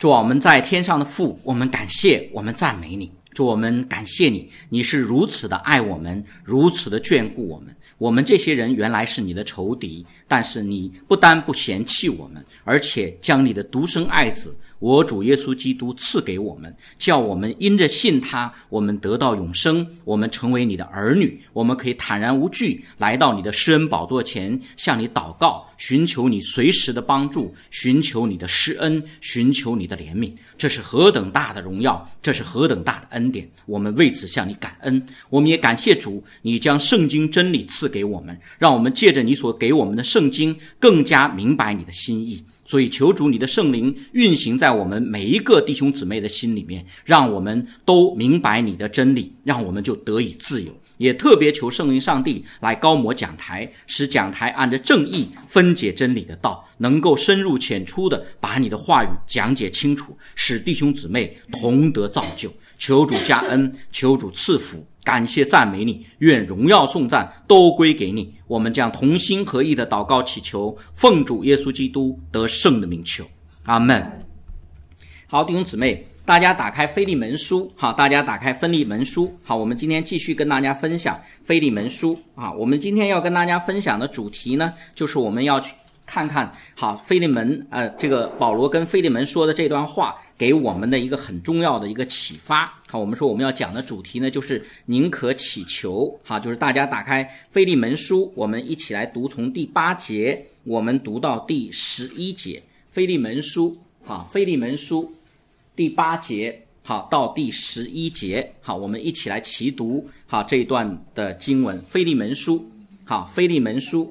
主啊，我们在天上的父，我们感谢，我们赞美你。主，我们感谢你，你是如此的爱我们，如此的眷顾我们。我们这些人原来是你的仇敌，但是你不单不嫌弃我们，而且将你的独生爱子我主耶稣基督赐给我们，叫我们因着信他，我们得到永生，我们成为你的儿女，我们可以坦然无惧来到你的施恩宝座前，向你祷告，寻求你随时的帮助，寻求你的施恩，寻求你的怜悯。这是何等大的荣耀，这是何等大的恩典，我们为此向你感恩。我们也感谢主，你将圣经真理赐给我们，让我们借着你所给我们的圣经更加明白你的心意。所以求主你的圣灵运行在我们每一个弟兄姊妹的心里面，让我们都明白你的真理，让我们就得以自由。也特别求圣灵上帝来高摩讲台，使讲台按着正义分解真理的道，能够深入浅出的把你的话语讲解清楚，使弟兄姊妹同得造就。求主加恩，求主赐福，感谢赞美你，愿荣耀颂赞都归给你。我们将同心合意的祷告祈求，奉主耶稣基督得胜的名求，阿们。好，弟兄姊妹，大家打开腓利门书。好，大家打开腓利门书。好，我们今天继续跟大家分享腓利门书。我们今天要跟大家分享的主题呢，就是我们要去看看好腓利门这个保罗跟腓利门说的这段话给我们的一个很重要的一个启发。好，我们说我们要讲的主题呢，就是宁可祈求。好，就是大家打开腓利门书，我们一起来读从第8节我们读到第11节。腓利门书，好，腓利门书第8节好到第11节。好，我们一起来齐读好这一段的经文。腓利门书，好，腓利门书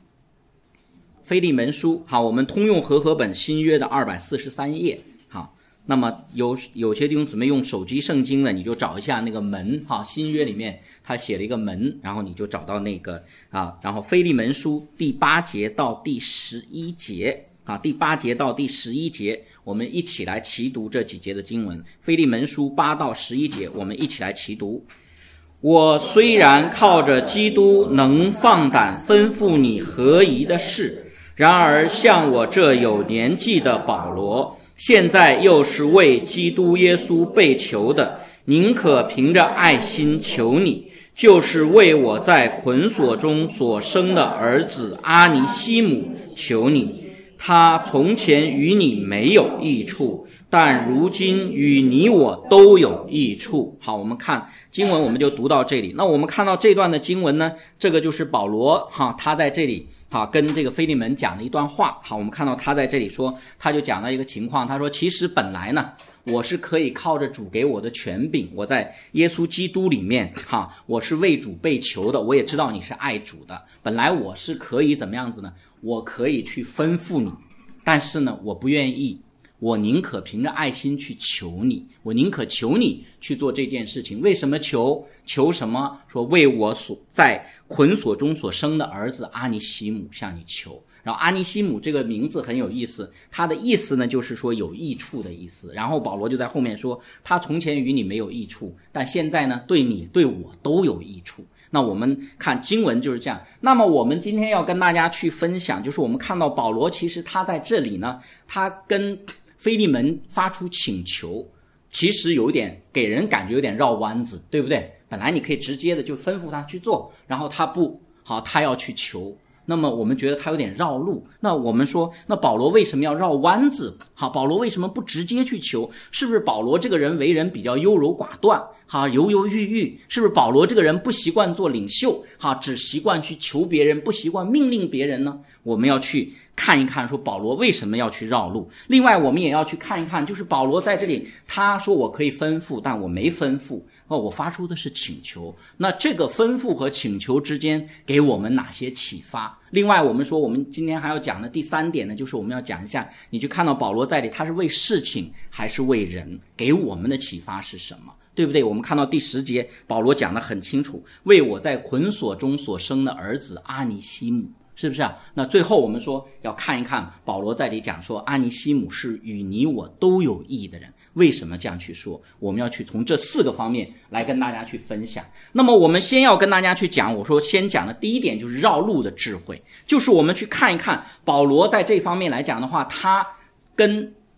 好，我们通用和合本新约的243页。好，那么有些弟兄姊妹用手机圣经的，你就找一下那个门。好，新约里面他写了一个门，然后你就找到那个然后腓利门书第8节到第11节。好，第8节到第11节，我们一起来齐读这几节的经文。腓利门书8到11节，我们一起来齐读。我虽然靠着基督能放胆吩咐你合宜的事，然而像我这有年纪的保罗，现在又是为基督耶稣被囚的，宁可凭着爱心求你，就是为我在捆锁中所生的儿子阿尼西姆求你。他从前与你没有益处，但如今与你我都有益处。好，我们看经文我们就读到这里。那我们看到这段的经文呢，这个就是保罗他在这里跟这个腓利门讲了一段话。好，我们看到他在这里说，他就讲到一个情况，他说其实本来呢，我是可以靠着主给我的权柄，我在耶稣基督里面我是为主被囚的，我也知道你是爱主的，本来我是可以怎么样子呢，我可以去吩咐你，但是呢我不愿意，我宁可凭着爱心去求你，我宁可求你去做这件事情。为什么求什么？说为我所在捆锁中所生的儿子阿尼西姆向你求。然后阿尼西姆这个名字很有意思，他的意思呢就是说有益处的意思。然后保罗就在后面说，他从前与你没有益处，但现在呢对你对我都有益处。那我们看经文就是这样。那么我们今天要跟大家去分享，就是我们看到保罗其实他在这里呢，他跟腓利门发出请求，其实有点给人感觉有点绕弯子，对不对？本来你可以直接的就吩咐他去做，然后他不好，他要去求，那么我们觉得他有点绕路。那我们说，那保罗为什么要绕弯子？好，保罗为什么不直接去求？是不是保罗这个人为人比较优柔寡断，犹犹豫豫？是不是保罗这个人不习惯做领袖，只习惯去求别人，不习惯命令别人呢？我们要去看一看，说保罗为什么要去绕路。另外我们也要去看一看，就是保罗在这里他说我可以吩咐，但我没吩咐，我发出的是请求。那这个吩咐和请求之间给我们哪些启发？另外我们说，我们今天还要讲的第3点呢，就是我们要讲一下，你去看到保罗在这里他是为事情还是为人，给我们的启发是什么，对不对？我们看到第10节保罗讲得很清楚，为我在捆锁中所生的儿子阿尼西姆，是不是啊？那最后我们说要看一看保罗在这里讲说阿尼西姆是与你我都有益的人，为什么这样去说？我们要去从这4个方面来跟大家去分享。那么我们先要跟大家去讲，我说先讲的第1点就是绕路的智慧，就是我们去看一看保罗在这方面来讲的话，他跟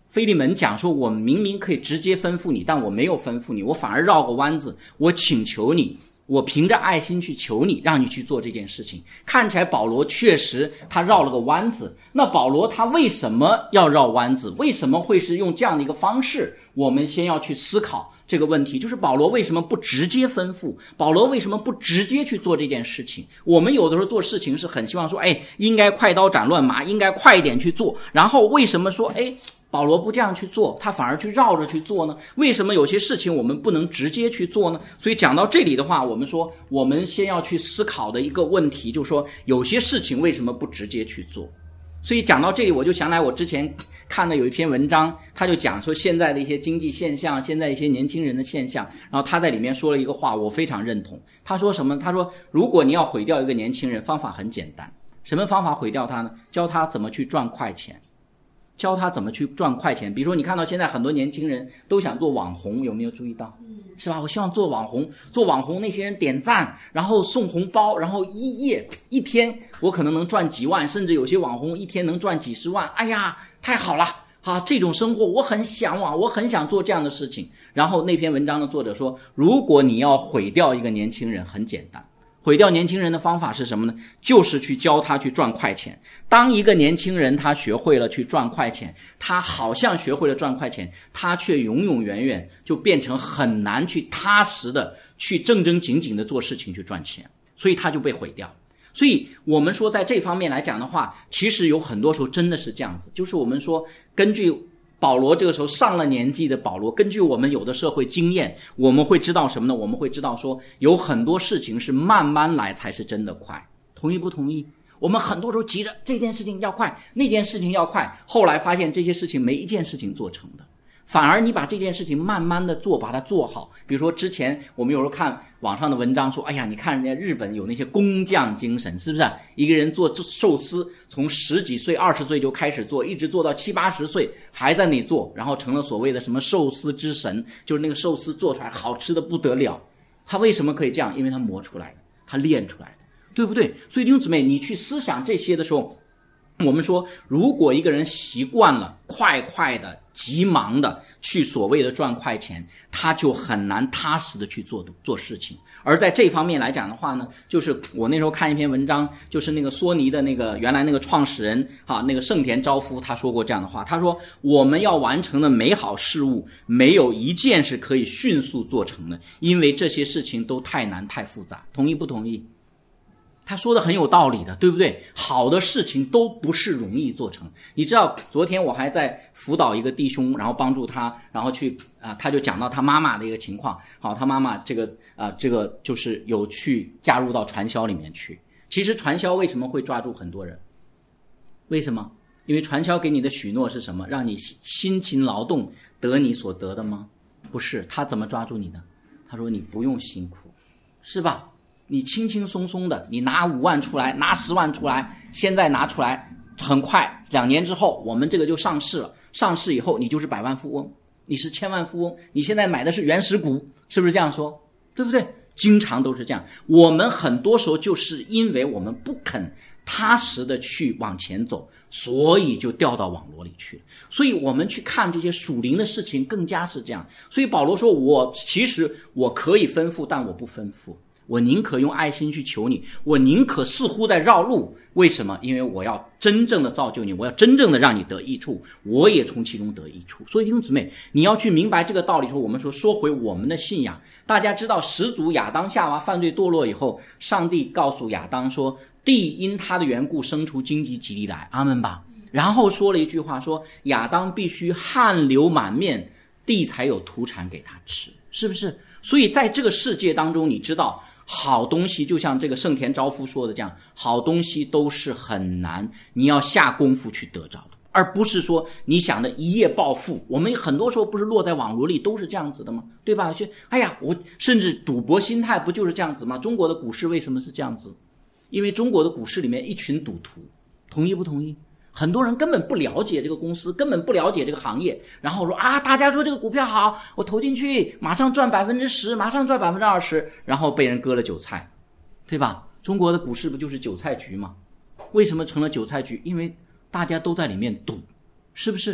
腓利门讲说，我明明可以直接吩咐你，但我没有吩咐你，我反而绕个弯子，我请求你，我凭着爱心去求你，让你去做这件事情。看起来保罗确实他绕了个弯子，那保罗他为什么要绕弯子？为什么会是用这样的一个方式？我们先要去思考这个问题，就是保罗为什么不直接吩咐？保罗为什么不直接去做这件事情？我们有的时候做事情是很希望说，应该快刀斩乱麻，应该快一点去做。然后为什么说，保罗不这样去做，他反而去绕着去做呢？为什么有些事情我们不能直接去做呢？所以讲到这里的话，我们说我们先要去思考的一个问题，就是说有些事情为什么不直接去做。所以讲到这里，我就想来我之前看的有一篇文章，他就讲说现在的一些经济现象，现在一些年轻人的现象，然后他在里面说了一个话，我非常认同。他说什么？他说如果你要毁掉一个年轻人，方法很简单。什么方法毁掉他呢？教他怎么去赚快钱，教他怎么去赚快钱。比如说你看到现在很多年轻人都想做网红，有没有注意到？是吧？我希望做网红，那些人点赞，然后送红包，然后一天我可能能赚几万，甚至有些网红一天能赚几十万。哎呀，太好了！这种生活我很向往，我很想做这样的事情。然后那篇文章的作者说，如果你要毁掉一个年轻人，很简单。毁掉年轻人的方法是什么呢？就是去教他去赚快钱。当一个年轻人他学会了去赚快钱，他好像学会了赚快钱，他却永永远远就变成很难去踏实的去正正经经的做事情去赚钱，所以他就被毁掉。所以我们说在这方面来讲的话，其实有很多时候真的是这样子，就是我们说根据保罗这个时候上了年纪的保罗，根据我们有的社会经验，我们会知道什么呢？我们会知道说有很多事情是慢慢来才是真的快。同意不同意？我们很多时候急着这件事情要快，那件事情要快，后来发现这些事情没一件事情做成的。反而你把这件事情慢慢的做，把它做好。比如说之前我们有时候看网上的文章说，你看人家日本有那些工匠精神，是不是？一个人做寿司从10几岁20岁就开始做，一直做到70、80岁还在那做，然后成了所谓的什么寿司之神，就是那个寿司做出来好吃的不得了。他为什么可以这样？因为他磨出来的，他练出来的，对不对？所以弟兄姊妹，你去思想这些的时候，我们说如果一个人习惯了快快的急忙的去所谓的赚快钱，他就很难踏实的去做事情。而在这方面来讲的话呢，就是我那时候看一篇文章，就是那个索尼的那个原来那个创始人那个盛田昭夫，他说过这样的话，他说我们要完成的美好事物没有一件是可以迅速做成的，因为这些事情都太难太复杂。同意不同意？他说的很有道理的，对不对？好的事情都不是容易做成。你知道昨天我还在辅导一个弟兄，然后帮助他，然后去他就讲到他妈妈的一个情况。他妈妈这个就是有去加入到传销里面去。其实传销为什么会抓住很多人？为什么？因为传销给你的许诺是什么？让你辛勤劳动得你所得的吗？不是。他怎么抓住你的？他说你不用辛苦，是吧？你轻轻松松的，你拿5万出来，拿10万出来，现在拿出来，很快2年之后我们这个就上市了，上市以后你就是100万富翁，你是1000万富翁，你现在买的是原始股，是不是这样说？对不对？经常都是这样。我们很多时候就是因为我们不肯踏实的去往前走，所以就掉到网络里去了。所以我们去看这些属灵的事情更加是这样。所以保罗说，其实我可以吩咐，但我不吩咐，我宁可用爱心去求你，我宁可似乎在绕路。为什么？因为我要真正的造就你，我要真正的让你得益处，我也从其中得益处。所以弟兄姊妹，你要去明白这个道理之后，我们说回我们的信仰。大家知道始祖亚当夏娃犯罪堕落以后，上帝告诉亚当说，地因他的缘故生出荆棘蒺藜来，阿们吧。然后说了一句话，说亚当必须汗流满面，地才有土产给他吃，是不是？所以在这个世界当中，你知道好东西就像这个盛田昭夫说的这样，好东西都是很难，你要下功夫去得着的，而不是说你想的一夜暴富。我们很多时候不是落在网络里都是这样子的吗？对吧？我甚至赌博心态不就是这样子吗？中国的股市为什么是这样子？因为中国的股市里面一群赌徒。同意不同意？很多人根本不了解这个公司，根本不了解这个行业，然后说大家说这个股票好，我投进去马上赚 10%， 马上赚 20%， 然后被人割了韭菜，对吧？中国的股市不就是韭菜局吗？为什么成了韭菜局？因为大家都在里面赌，是不是？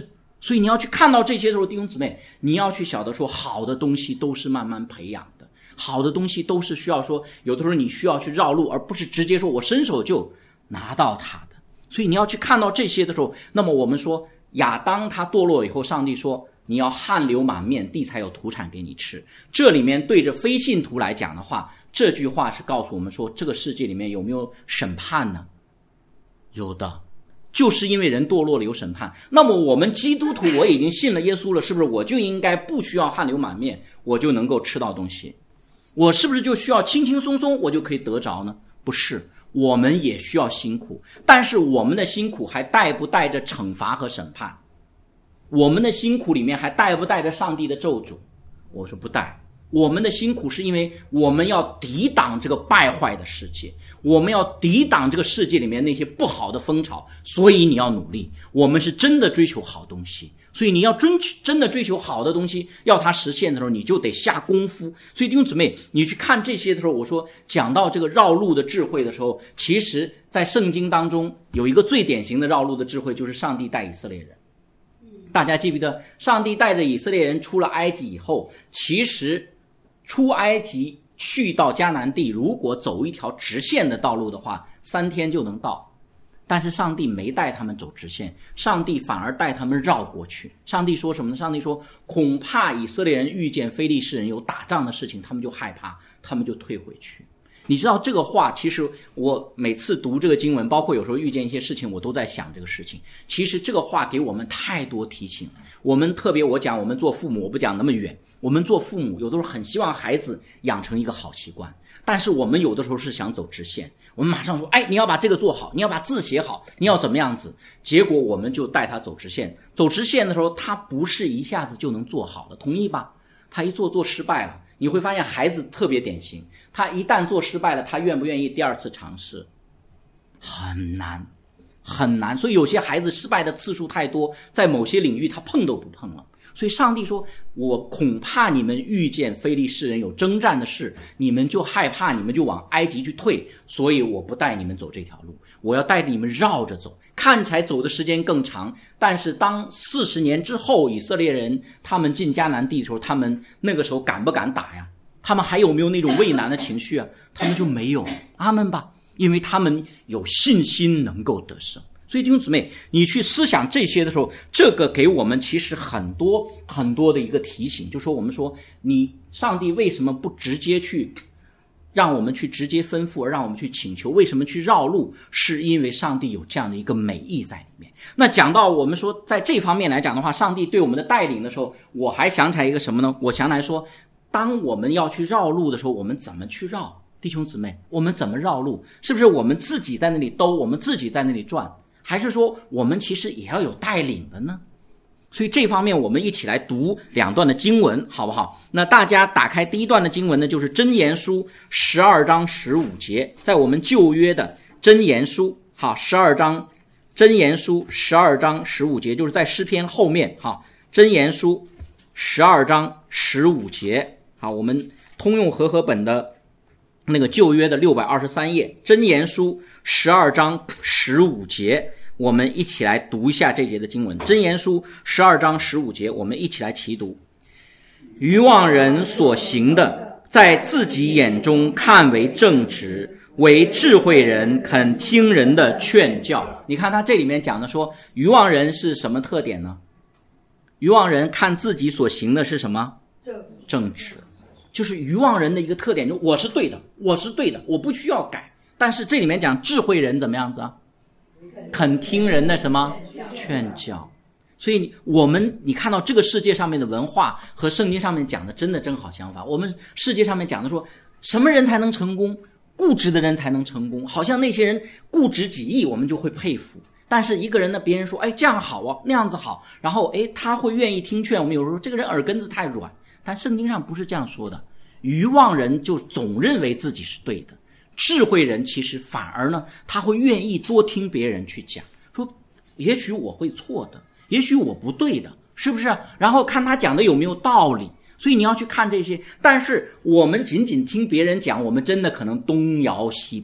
所以你要去看到这些的时候，弟兄姊妹，你要去晓得说，好的东西都是慢慢培养的，好的东西都是需要说，有的时候你需要去绕路，而不是直接说我伸手就拿到它的。所以你要去看到这些的时候，那么我们说亚当他堕落以后，上帝说你要汗流满面，地才有土产给你吃。这里面对着非信徒来讲的话，这句话是告诉我们说，这个世界里面有没有审判呢？有的，就是因为人堕落了有审判。那么我们基督徒，我已经信了耶稣了，是不是我就应该不需要汗流满面，我就能够吃到东西？我是不是就需要轻轻松松我就可以得着呢？不是，我们也需要辛苦，但是我们的辛苦还带不带着惩罚和审判？我们的辛苦里面还带不带着上帝的咒诅？我说不带。我们的辛苦是因为我们要抵挡这个败坏的世界，我们要抵挡这个世界里面那些不好的风潮，所以你要努力。我们是真的追求好东西，所以你要真的追求好的东西，要它实现的时候，你就得下功夫。所以弟兄姊妹，你去看这些的时候，我说讲到这个绕路的智慧的时候，其实在圣经当中有一个最典型的绕路的智慧，就是上帝带以色列人。大家记不记得上帝带着以色列人出了埃及以后，其实出埃及去到迦南地，如果走一条直线的道路的话，3天就能到。但是上帝没带他们走直线，上帝反而带他们绕过去。上帝说什么呢？上帝说恐怕以色列人遇见非利士人有打仗的事情，他们就害怕，他们就退回去。你知道这个话，其实我每次读这个经文，包括有时候遇见一些事情，我都在想这个事情。其实这个话给我们太多提醒。我们特别我讲我们做父母，我不讲那么远，我们做父母有的时候很希望孩子养成一个好习惯，但是我们有的时候是想走直线，我们马上说，哎，你要把这个做好，你要把字写好，你要怎么样子，结果我们就带他走直线。走直线的时候，他不是一下子就能做好的，同意吧？他一做失败了，你会发现孩子特别典型，他一旦做失败了，他愿不愿意第二次尝试？很难很难。所以有些孩子失败的次数太多，在某些领域他碰都不碰了。所以上帝说，我恐怕你们遇见非利士人有征战的事，你们就害怕，你们就往埃及去退，所以我不带你们走这条路，我要带着你们绕着走，看起来走的时间更长，但是当40年之后以色列人他们进迦南地的时候，他们那个时候敢不敢打呀？他们还有没有那种畏难的情绪啊？他们就没有。阿们吧，因为他们有信心能够得胜。所以弟兄姊妹，你去思想这些的时候，这个给我们其实很多很多的一个提醒，就说我们说你上帝为什么不直接去让我们去直接吩咐，而让我们去请求？为什么去绕路？是因为上帝有这样的一个美意在里面。那讲到我们说在这方面来讲的话，上帝对我们的带领的时候，我还想起来一个什么呢？我想起来说，当我们要去绕路的时候，我们怎么去绕？弟兄姊妹，我们怎么绕路？是不是我们自己在那里兜，我们自己在那里转？还是说我们其实也要有带领的呢？所以这方面我们一起来读2段的经文好不好？那大家打开第一段的经文呢，就是箴言书12章15节，在我们旧约的箴言书12章，箴言书12章15节，就是在诗篇后面箴言书12章15节。好，我们通用和合本的那个旧约的623页，箴言书12章15节，我们一起来读一下这节的经文。箴言书12章15节，我们一起来齐读。愚妄人所行的，在自己眼中看为正直，为智慧人肯听人的劝教。你看他这里面讲的说，愚妄人是什么特点呢？愚妄人看自己所行的是什么？正直。就是愚妄人的一个特点，就我是对的，我是对的，我不需要改。但是这里面讲智慧人怎么样子啊？肯听人的什么劝教。所以你看到这个世界上面的文化和圣经上面讲的真的正好相反。我们世界上面讲的说什么人才能成功？固执的人才能成功，好像那些人固执己意我们就会佩服。但是一个人呢，别人说哎这样好啊，那样子好，然后他会愿意听劝，我们有时候这个人耳根子太软。但圣经上不是这样说的，愚妄人就总认为自己是对的，智慧人其实反而呢，他会愿意多听别人去讲，说也许我会错的，也许我不对的，是不是？然后看他讲的有没有道理。所以你要去看这些，但是我们仅仅听别人讲，我们真的可能东摇西摆，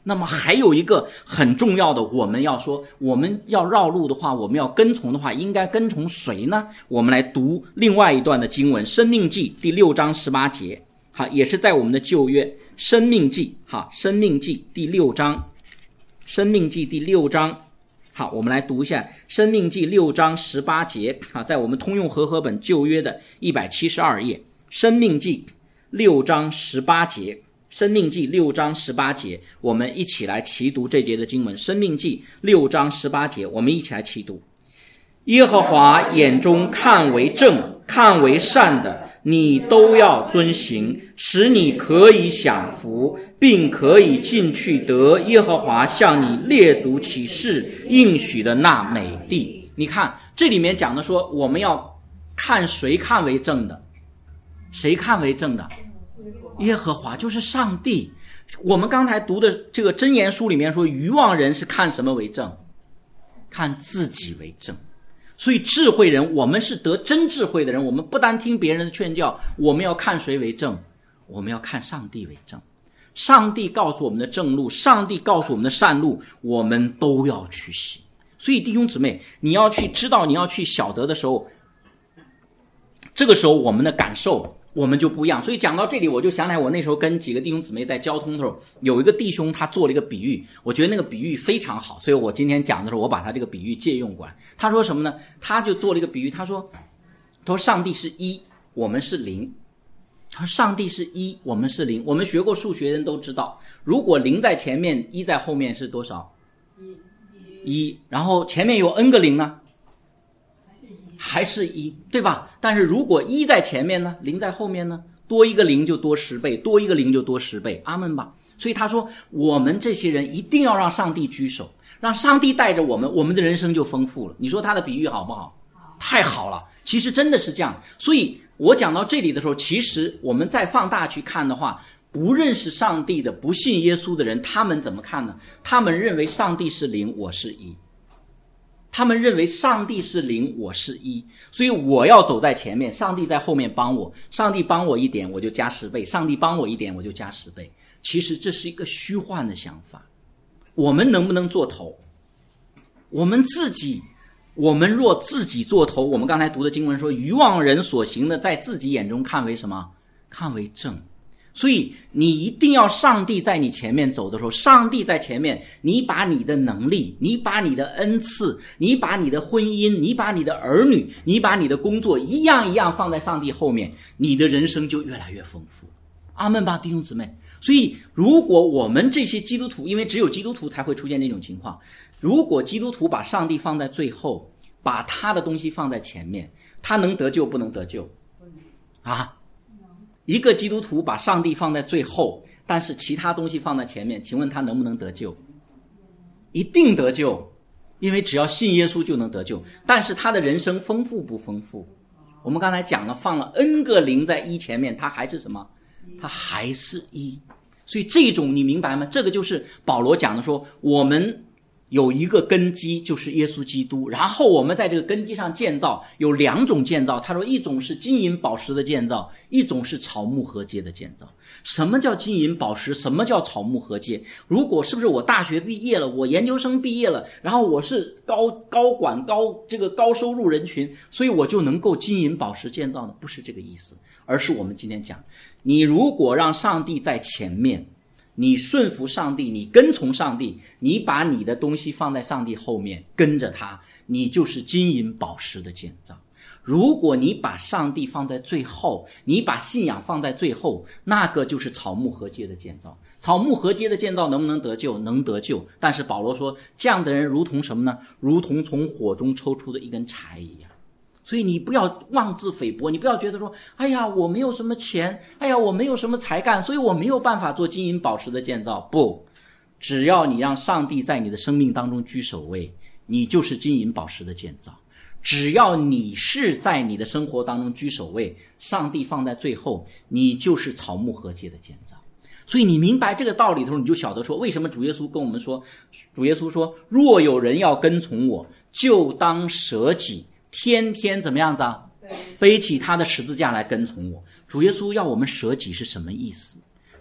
那么还有一个很重要的，我们要说，我们要绕路的话，我们要跟从的话，应该跟从谁呢？我们来读另外一段的经文，申命记第6章18节，好，也是在我们的旧约，申命记，好，申命记第6章，申命记第6章，好，我们来读一下申命记6章18节，好，在我们通用和合本旧约的172页，申命记6章18节，申命记6章18节，我们一起来齐读这节的经文。申命记6章18节，我们一起来齐读。耶和华眼中看为正、看为善的，你都要遵行，使你可以享福，并可以进去得耶和华向你列祖起誓应许的那美地。你看这里面讲的说，我们要看谁看为正的，谁看为正的？耶和华，就是上帝。我们刚才读的这个箴言书里面说，愚妄人是看什么为正？看自己为正。所以智慧人，我们是得真智慧的人，我们不单听别人的劝教，我们要看谁为正？我们要看上帝为正。上帝告诉我们的正路，上帝告诉我们的善路，我们都要去行。所以弟兄姊妹，你要去知道，你要去晓得的时候，这个时候我们的感受我们就不一样。所以讲到这里，我就想起来我那时候跟几个弟兄姊妹在交通的时候，有一个弟兄他做了一个比喻，我觉得那个比喻非常好，所以我今天讲的时候我把他这个比喻借用过来。他说什么呢？他就做了一个比喻，他说上帝是一，我们是零。他说上帝是一，我们是零。我们学过数学人都知道，如果零在前面，一在后面是多少？一，然后前面有 n 个零呢？还是一，对吧？但是如果一在前面呢，零在后面呢，多一个零就多10倍，多一个零就多10倍，阿们吧。所以他说我们这些人一定要让上帝居首，让上帝带着我们，我们的人生就丰富了。你说他的比喻好不好？太好了，其实真的是这样。所以我讲到这里的时候，其实我们再放大去看的话，不认识上帝的不信耶稣的人，他们怎么看呢？他们认为上帝是零，我是一。他们认为上帝是零，我是一，所以我要走在前面，上帝在后面帮我，上帝帮我一点我就加10倍，上帝帮我一点我就加10倍。其实这是一个虚幻的想法。我们能不能做头？我们若自己做头，我们刚才读的经文说，愚妄人所行的在自己眼中看为什么？看为正。所以你一定要上帝在你前面走的时候，上帝在前面，你把你的能力，你把你的恩赐，你把你的婚姻，你把你的儿女，你把你的工作一样一样放在上帝后面，你的人生就越来越丰富。阿们吧，弟兄姊妹。所以如果我们这些基督徒，因为只有基督徒才会出现这种情况，如果基督徒把上帝放在最后，把他的东西放在前面，他能得救不能得救啊？一个基督徒把上帝放在最后，但是其他东西放在前面，请问他能不能得救？一定得救，因为只要信耶稣就能得救。但是他的人生丰富不丰富？我们刚才讲了，放了 n 个零在一前面，他还是什么？他还是一。所以这种你明白吗？这个就是保罗讲的说，我们有一个根基，就是耶稣基督，然后我们在这个根基上建造，有2种建造。他说一种是金银宝石的建造，一种是草木合接的建造。什么叫金银宝石？什么叫草木合接？如果是不是我大学毕业了，我研究生毕业了，然后我是高管高收入人群，所以我就能够金银宝石建造呢？不是这个意思，而是我们今天讲，你如果让上帝在前面，你顺服上帝，你跟从上帝，你把你的东西放在上帝后面，跟着他，你就是金银宝石的建造。如果你把上帝放在最后，你把信仰放在最后，那个就是草木合接的建造。草木合接的建造能不能得救？能得救。但是保罗说，这样的人如同什么呢？如同从火中抽出的一根柴一样。所以你不要妄自菲薄，你不要觉得说，哎呀，我没有什么钱，哎呀，我没有什么才干，所以我没有办法做金银宝石的建造。不，只要你让上帝在你的生命当中居首位，你就是金银宝石的建造。只要你是在你的生活当中居首位，上帝放在最后，你就是草木合接的建造。所以你明白这个道理的时候，你就晓得说，为什么主耶稣跟我们说，主耶稣说，若有人要跟从我，就当舍己，天天怎么样子啊？背起他的十字架来跟从我。主耶稣要我们舍己是什么意思？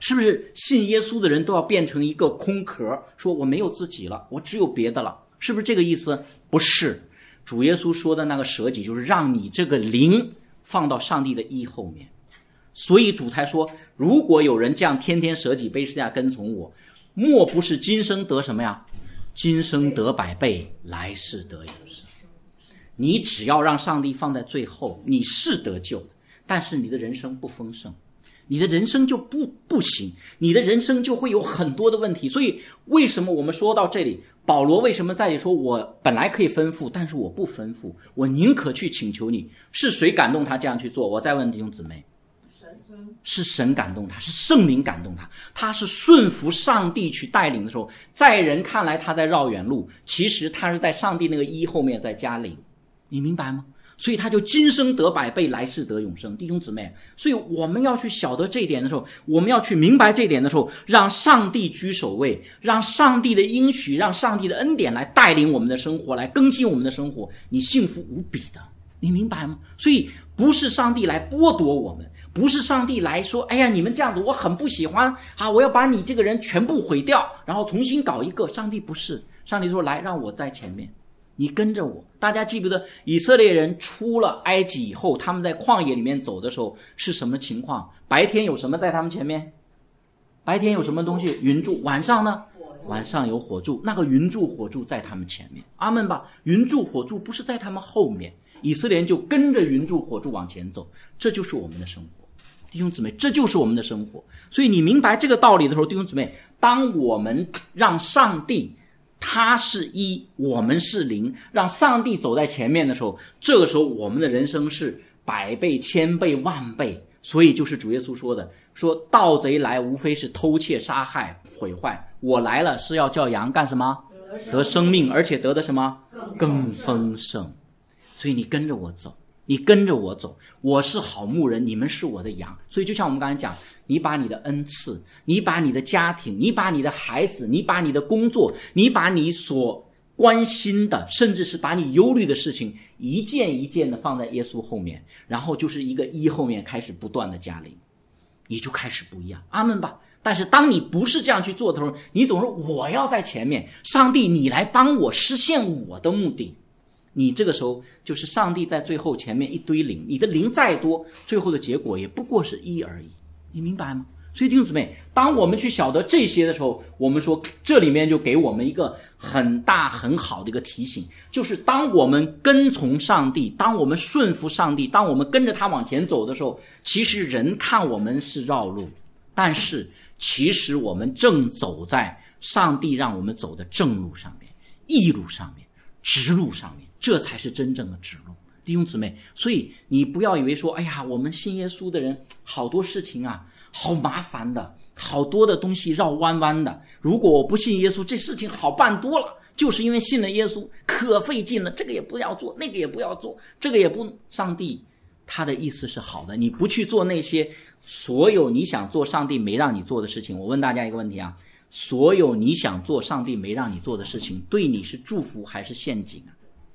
是不是信耶稣的人都要变成一个空壳，说我没有自己了，我只有别的了？是不是这个意思？不是，主耶稣说的那个舍己就是让你这个灵放到上帝的义后面。所以主才说，如果有人这样天天舍己背十字架跟从我，莫不是今生得什么呀？今生得百倍，来世得永生。你只要让上帝放在最后，你是得救的，但是你的人生不丰盛，你的人生就不行，你的人生就会有很多的问题。所以为什么我们说到这里，保罗为什么在这里说，我本来可以吩咐，但是我不吩咐，我宁可去请求你？是谁感动他这样去做？我再问弟兄姊妹，是神感动他，是圣灵感动他，他是顺服上帝去带领的时候，在人看来他在绕远路，其实他是在上帝那个一后面在加零，你明白吗？所以他就今生得百倍，来世得永生。弟兄姊妹，所以我们要去晓得这一点的时候，我们要去明白这一点的时候，让上帝居首位，让上帝的应许，让上帝的恩典来带领我们的生活，来更新我们的生活，你幸福无比的，你明白吗？所以不是上帝来剥夺我们，不是上帝来说，哎呀，你们这样子我很不喜欢啊，我要把你这个人全部毁掉，然后重新搞一个。上帝不是，上帝说来，让我在前面，你跟着我。大家记不得以色列人出了埃及以后，他们在旷野里面走的时候是什么情况？白天有什么在他们前面？白天有什么东西？云柱。晚上呢？晚上有火柱。那个云柱火柱在他们前面，阿们吧。云柱火柱不是在他们后面，以色列人就跟着云柱火柱往前走。这就是我们的生活，弟兄姊妹，这就是我们的生活。所以你明白这个道理的时候，弟兄姊妹，当我们让上帝他是一，我们是零，让上帝走在前面的时候，这个时候我们的人生是百倍、千倍、万倍。所以就是主耶稣说的，说盗贼来无非是偷窃、杀害、毁坏，我来了是要叫羊干什么？得生命，而且得的什么？更丰盛。所以你跟着我走，你跟着我走，我是好牧人，你们是我的羊。所以就像我们刚才讲，你把你的恩赐，你把你的家庭，你把你的孩子，你把你的工作，你把你所关心的，甚至是把你忧虑的事情一件一件的放在耶稣后面，然后就是一个一后面开始不断的加零，你就开始不一样，阿们吧。但是当你不是这样去做的时候，你总说我要在前面，上帝你来帮我实现我的目的，你这个时候就是上帝在最后前面一堆零，你的零再多，最后的结果也不过是一而已，你明白吗？所以弟兄姊妹，当我们去晓得这些的时候，我们说这里面就给我们一个很大很好的一个提醒，就是当我们跟从上帝，当我们顺服上帝，当我们跟着他往前走的时候，其实人看我们是绕路，但是其实我们正走在上帝让我们走的正路上面，义路上面，直路上面，这才是真正的直路。弟兄姊妹，所以你不要以为说，哎呀，我们信耶稣的人好多事情啊好麻烦的，好多的东西绕弯弯的，如果我不信耶稣，这事情好办多了，就是因为信了耶稣可费劲了，这个也不要做，那个也不要做，这个也不，上帝他的意思是好的，你不去做那些所有你想做上帝没让你做的事情。我问大家一个问题啊，所有你想做上帝没让你做的事情，对你是祝福还是陷阱啊？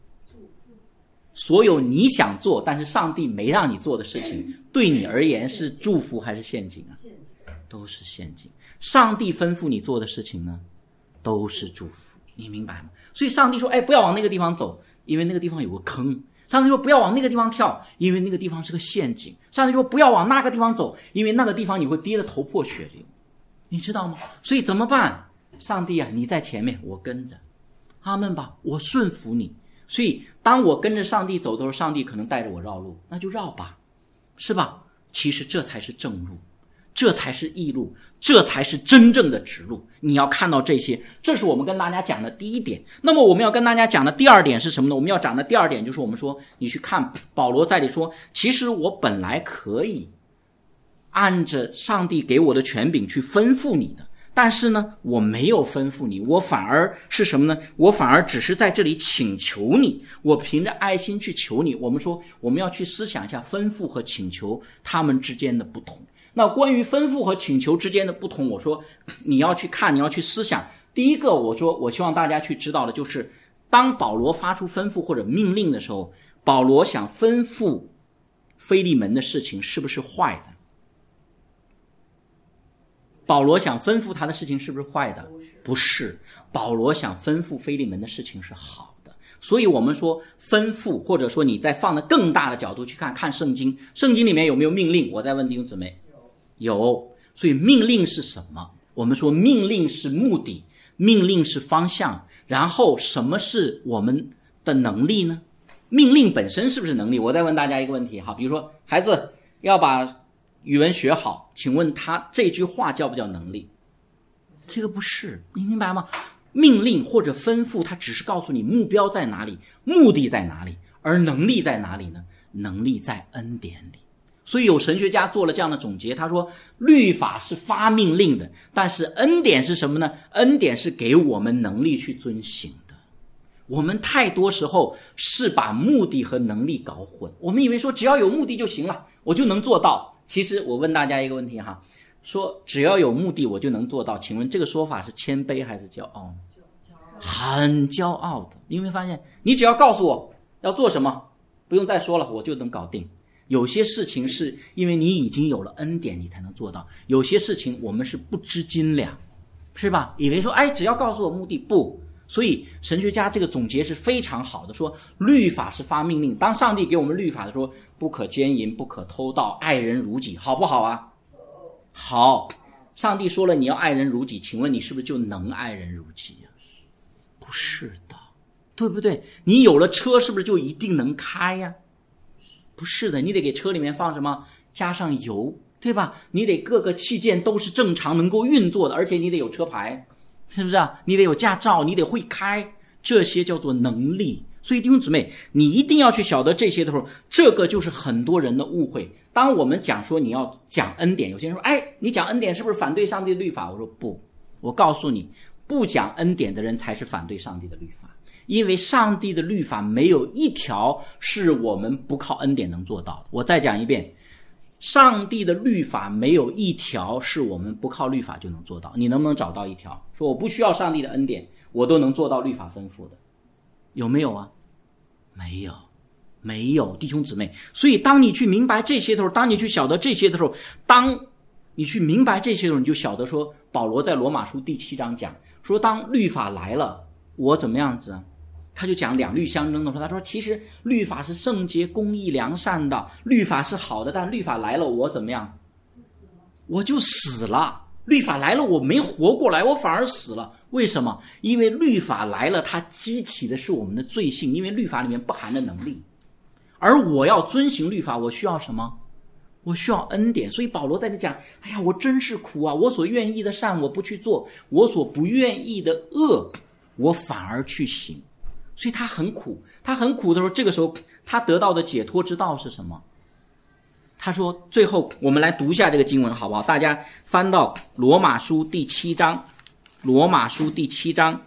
所有你想做但是上帝没让你做的事情，对你而言是祝福还是陷阱啊？都是陷阱。上帝吩咐你做的事情呢，都是祝福，你明白吗？所以上帝说，哎，不要往那个地方走，因为那个地方有个坑。上帝说不要往那个地方跳，因为那个地方是个陷阱。上帝说不要往那个地方走，因为那个地方你会跌得头破血流，你知道吗？所以怎么办？上帝啊，你在前面，我跟着，阿们吧，我顺服你。所以当我跟着上帝走的时候，上帝可能带着我绕路，那就绕吧，是吧？其实这才是正路，这才是义路，这才是真正的直路。你要看到这些，这是我们跟大家讲的第一点。那么我们要跟大家讲的第二点是什么呢？我们要讲的第二点就是我们说，你去看保罗在这里说，其实我本来可以按着上帝给我的权柄去吩咐你的，但是呢，我没有吩咐你，我反而是什么呢？我反而只是在这里请求你，我凭着爱心去求你。我们说我们要去思想一下吩咐和请求他们之间的不同。那关于吩咐和请求之间的不同，我说你要去看，你要去思想。第一个，我说我希望大家去知道的就是，当保罗发出吩咐或者命令的时候，保罗想吩咐腓利门的事情是不是坏的？ 保罗想吩咐他的事情是不是坏的？不是，保罗想吩咐腓利门的事情是好的。所以我们说吩咐，或者说你再放在更大的角度去看圣经，圣经里面有没有命令？我再问弟兄姊妹，有。所以命令是什么？我们说命令是目的，命令是方向，然后什么是我们的能力呢？命令本身是不是能力？我再问大家一个问题，好，比如说孩子要把语文学好，请问他这句话叫不叫能力？这个不是，你明白吗？命令或者吩咐，它只是告诉你目标在哪里，目的在哪里，而能力在哪里呢？能力在恩典里。所以有神学家做了这样的总结，他说律法是发命令的，但是恩典是什么呢？恩典是给我们能力去遵行的。我们太多时候是把目的和能力搞混，我们以为说只要有目的就行了，我就能做到。其实我问大家一个问题哈，说只要有目的我就能做到，请问这个说法是谦卑还是骄傲呢？很骄傲的。你有没有发现，你只要告诉我要做什么，不用再说了，我就能搞定。有些事情是因为你已经有了恩典你才能做到，有些事情我们是不知斤两，是吧？以为说只要告诉我目的，不。所以神学家这个总结是非常好的，说律法是发命令。当上帝给我们律法的时候，不可奸淫，不可偷盗，爱人如己，好不好啊？好。上帝说了你要爱人如己，请问你是不是就能爱人如己啊？不是的，对不对？你有了车是不是就一定能开呀？不是的，你得给车里面放什么？加上油，对吧？你得各个器件都是正常能够运作的，而且你得有车牌，是不是啊？你得有驾照，你得会开，这些叫做能力。所以弟兄姊妹，你一定要去晓得这些的时候，这个就是很多人的误会。当我们讲说你要讲恩典，有些人说你讲恩典是不是反对上帝的律法？我说不，我告诉你，不讲恩典的人才是反对上帝的律法。因为上帝的律法没有一条是我们不靠恩典能做到的。我再讲一遍，上帝的律法没有一条是我们不靠律法就能做到。你能不能找到一条说我不需要上帝的恩典我都能做到律法吩咐的？有没有啊？没有，弟兄姊妹。所以当你去明白这些的时候，当你去晓得这些的时候，当你去明白这些的时候，你就晓得说保罗在罗马书第7章讲说，当律法来了我怎么样子啊？他就讲两律相争的时候，他说其实律法是圣洁公义良善的，律法是好的，但律法来了我怎么样？我就死了。律法来了我没活过来，我反而死了。为什么？因为律法来了，它激起的是我们的罪性，因为律法里面不含的能力。而我要遵行律法，我需要什么？我需要恩典。所以保罗在这讲，我真是苦啊，我所愿意的善我不去做，我所不愿意的恶我反而去行。所以他很苦，他很苦的时候，这个时候他得到的解脱之道是什么？他说，最后我们来读一下这个经文好不好？大家翻到罗马书第7章，罗马书第7章，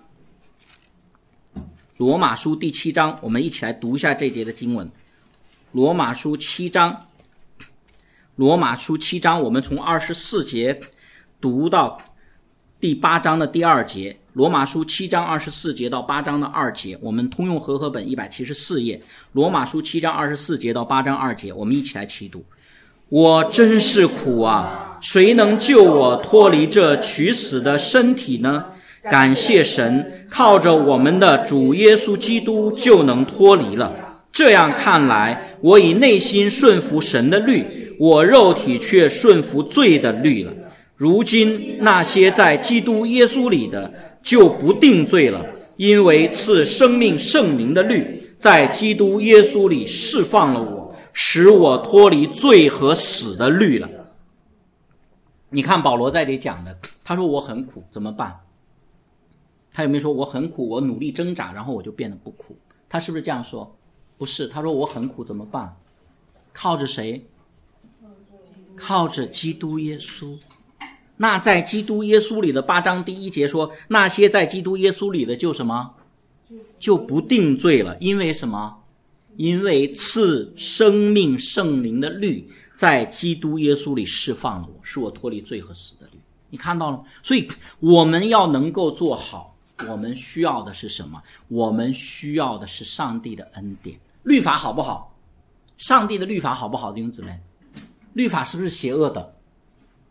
罗马书第7章，我们一起来读一下这节的经文。罗马书7章，罗马书7章，我们从24节读到第8章的第2节。罗马书7章24节到8章的2节，我们通用和合本174页。罗马书7章24节到8章2节，我们一起来齐读。我真是苦啊，谁能救我脱离这取死的身体呢？感谢神，靠着我们的主耶稣基督就能脱离了。这样看来，我以内心顺服神的律，我肉体却顺服罪的律了。如今那些在基督耶稣里的就不定罪了，因为赐生命圣灵的律在基督耶稣里释放了我，使我脱离罪和死的律了。你看保罗在这里讲的，他说我很苦怎么办？他有没有说我很苦，我努力挣扎然后我就变得不苦？他是不是这样说？不是，他说我很苦怎么办？靠着谁？靠着基督耶稣。那在基督耶稣里的8章第1节说，那些在基督耶稣里的就什么？就不定罪了。因为什么？因为赐生命圣灵的律在基督耶稣里释放了我，使我脱离罪和死的律。你看到了吗？所以我们要能够做好，我们需要的是什么？我们需要的是上帝的恩典。律法好不好？上帝的律法好不好？弟兄姊妹，律法是不是邪恶的？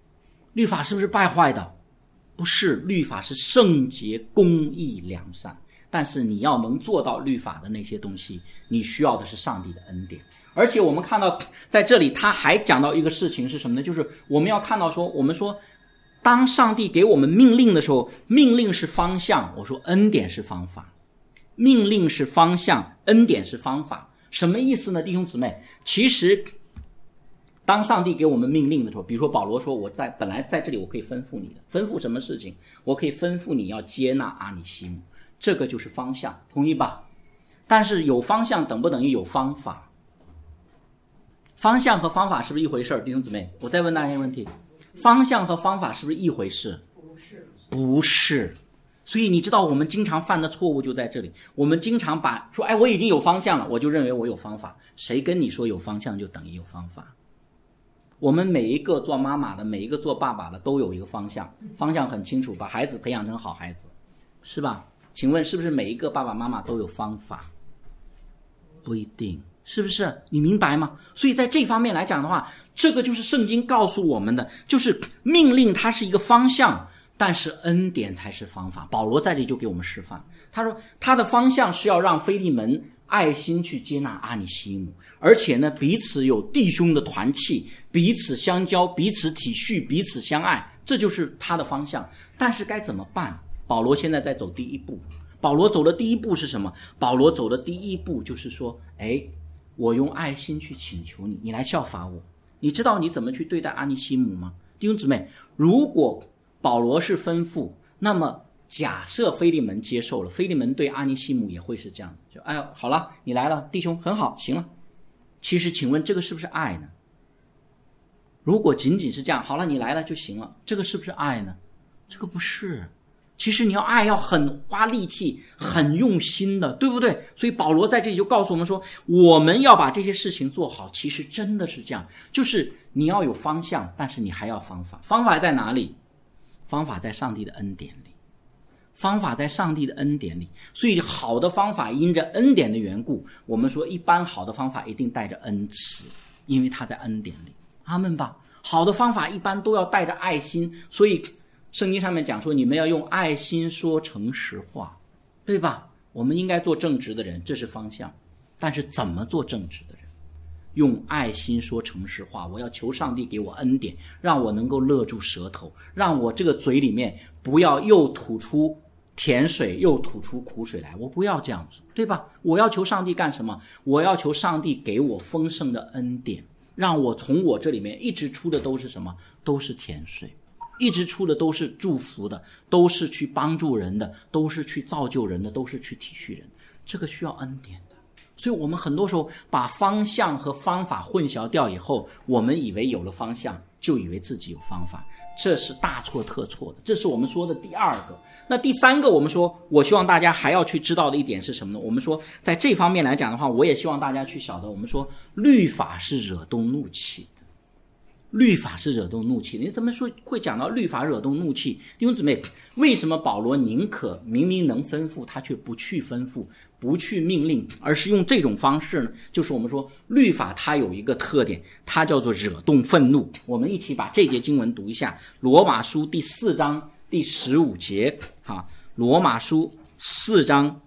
律法是不是败坏的？不是，律法是圣洁、公义、良善。但是你要能做到律法的那些东西，你需要的是上帝的恩典。而且我们看到在这里他还讲到一个事情是什么呢？就是我们要看到说，我们说当上帝给我们命令的时候，命令是方向，我说恩典是方法。命令是方向，恩典是方法。什么意思呢，弟兄姊妹？其实当上帝给我们命令的时候，比如说保罗说，我本来在这里我可以吩咐你的，吩咐什么事情？我可以吩咐你要接纳阿尼西姆，这个就是方向，同意吧？但是有方向等不等于有方法？方向和方法是不是一回事？弟兄姊妹，我再问大家一个问题，方向和方法是不是一回事？不是。所以你知道我们经常犯的错误就在这里，我们经常说我已经有方向了，我就认为我有方法。谁跟你说有方向就等于有方法？我们每一个做妈妈的，每一个做爸爸的都有一个方向，方向很清楚，把孩子培养成好孩子，是吧？请问是不是每一个爸爸妈妈都有方法？不一定，是不是？你明白吗？所以在这方面来讲的话，这个就是圣经告诉我们的，就是命令它是一个方向，但是恩典才是方法。保罗在这里就给我们示范，他说他的方向是要让腓利门爱心去接纳阿尼西姆，而且呢彼此有弟兄的团契，彼此相交，彼此体恤，彼此相爱，这就是他的方向。但是该怎么办？保罗现在在走第一步。保罗走的第一步是什么？保罗走的第一步就是说，我用爱心去请求你，你来效法我。你知道你怎么去对待阿尼西姆吗？弟兄姊妹，如果保罗是吩咐，那么假设腓利门接受了，腓利门对阿尼西姆也会是这样，就好了，你来了，弟兄，很好，行了。其实请问这个是不是爱呢？如果仅仅是这样，好了，你来了就行了，这个是不是爱呢？这个不是。其实你要爱，要很花力气，很用心的，对不对？所以保罗在这里就告诉我们说，我们要把这些事情做好，其实真的是这样，就是你要有方向，但是你还要方法。方法在哪里？方法在上帝的恩典里，方法在上帝的恩典里。所以好的方法因着恩典的缘故，我们说一般好的方法一定带着恩慈，因为它在恩典里。阿们吧。好的方法一般都要带着爱心，所以圣经上面讲说，你们要用爱心说诚实话，对吧？我们应该做正直的人，这是方向。但是怎么做正直的人？用爱心说诚实话，我要求上帝给我恩典，让我能够勒住舌头，让我这个嘴里面不要又吐出甜水又吐出苦水来，我不要这样子，对吧？我要求上帝干什么？我要求上帝给我丰盛的恩典，让我从我这里面一直出的都是什么？都是甜水，一直出的都是祝福的，都是去帮助人的，都是去造就人的，都是去体恤人，这个需要恩典的。所以我们很多时候把方向和方法混淆掉以后，我们以为有了方向就以为自己有方法，这是大错特错的。这是我们说的第二个。那第三个，我们说我希望大家还要去知道的一点是什么呢？我们说在这方面来讲的话，我也希望大家去晓得，我们说律法是惹动怒气的，律法是惹动怒气的。你怎么说会讲到律法惹动怒气？弟兄姊妹，为什么保罗宁可明明能吩咐他却不去吩咐，不去命令，而是用这种方式呢？就是我们说律法它有一个特点，它叫做惹动愤怒。我们一起把这节经文读一下，罗马书第4章第15节。罗马书4章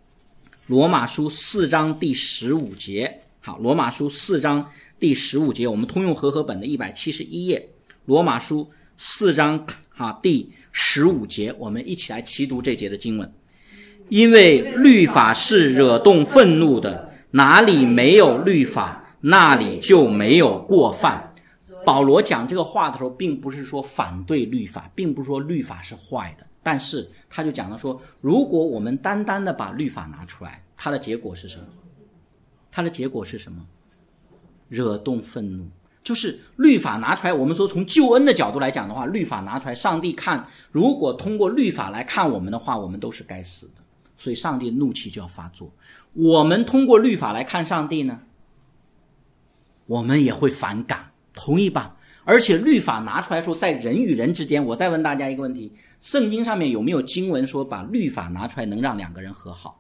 第15节。好，罗马书4章第15节，我们通用和合本的171页，罗马书4章第15节，我们一起来齐读这节的经文。因为律法是惹动愤怒的，哪里没有律法，那里就没有过犯。保罗讲这个话的时候，并不是说反对律法，并不是说律法是坏的，但是他就讲了说，如果我们单单的把律法拿出来，它的结果是什么？它的结果是什么？惹动愤怒。就是律法拿出来，我们说从救恩的角度来讲的话，律法拿出来，上帝看，如果通过律法来看我们的话，我们都是该死的，所以上帝的怒气就要发作。我们通过律法来看上帝呢，我们也会反感，同意吧？而且律法拿出来说，在人与人之间，我再问大家一个问题，圣经上面有没有经文说把律法拿出来能让两个人和好？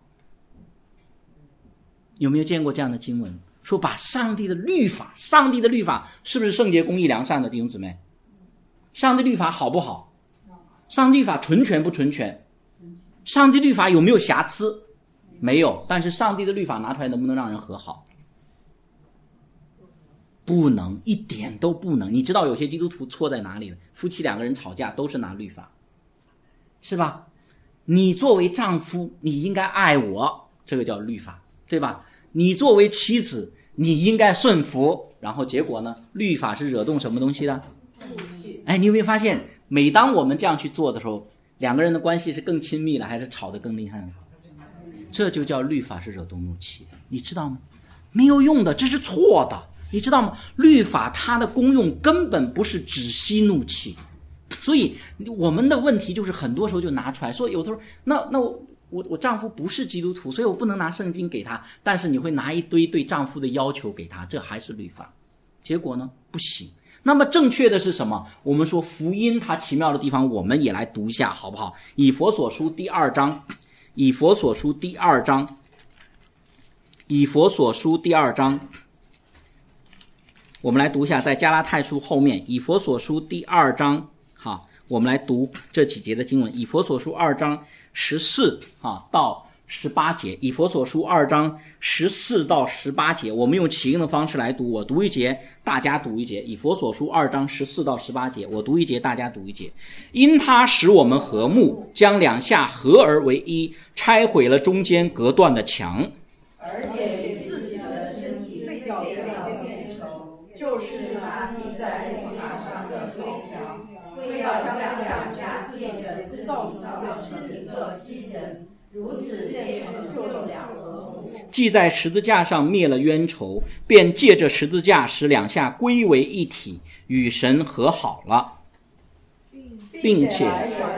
有没有见过这样的经文说把上帝的律法是不是圣洁公义良善的？弟兄姊妹， 上帝律法好不好？上帝律法纯全不纯全？上帝律法有没有瑕疵？没有。但是上帝的律法拿出来能不能让人和好？不能，一点都不能。你知道有些基督徒错在哪里了？夫妻两个人吵架都是拿律法，是吧？你作为丈夫你应该爱我，这个叫律法，对吧？你作为妻子你应该顺服，然后结果呢？律法是惹动什么东西的？哎，你有没有发现每当我们这样去做的时候，两个人的关系是更亲密了还是吵得更厉害了？这就叫律法是惹动怒气的，你知道吗？没有用的，这是错的，你知道吗？律法它的功用根本不是止息怒气。所以我们的问题就是很多时候就拿出来说，有的时候那我丈夫不是基督徒，所以我不能拿圣经给他，但是你会拿一堆对丈夫的要求给他，这还是律法。结果呢？不行。那么正确的是什么？我们说福音它奇妙的地方，我们也来读一下好不好？以弗所书第2章，以弗所书第2章，以弗所书第2章，我们来读一下，在加拉太书后面，以弗所书第2章，好，我们来读这几节的经文。以弗所书2章14到18节，以弗所书2章14到18节，我们用起应的方式来读，我读一节，大家读一节。以弗所书2章14到18节，我读一节，大家读一节。因他使我们和睦，将两下合而为一，拆毁了中间隔断的墙， 而且给自己的身体废掉了冤仇，就是拿起在律法上的规条，为要将两下自己的造主的新灵的新人，如此便成就两和睦。 既在十字架上灭了冤仇，便借着十字架使两下归为一体，与神和好了，并且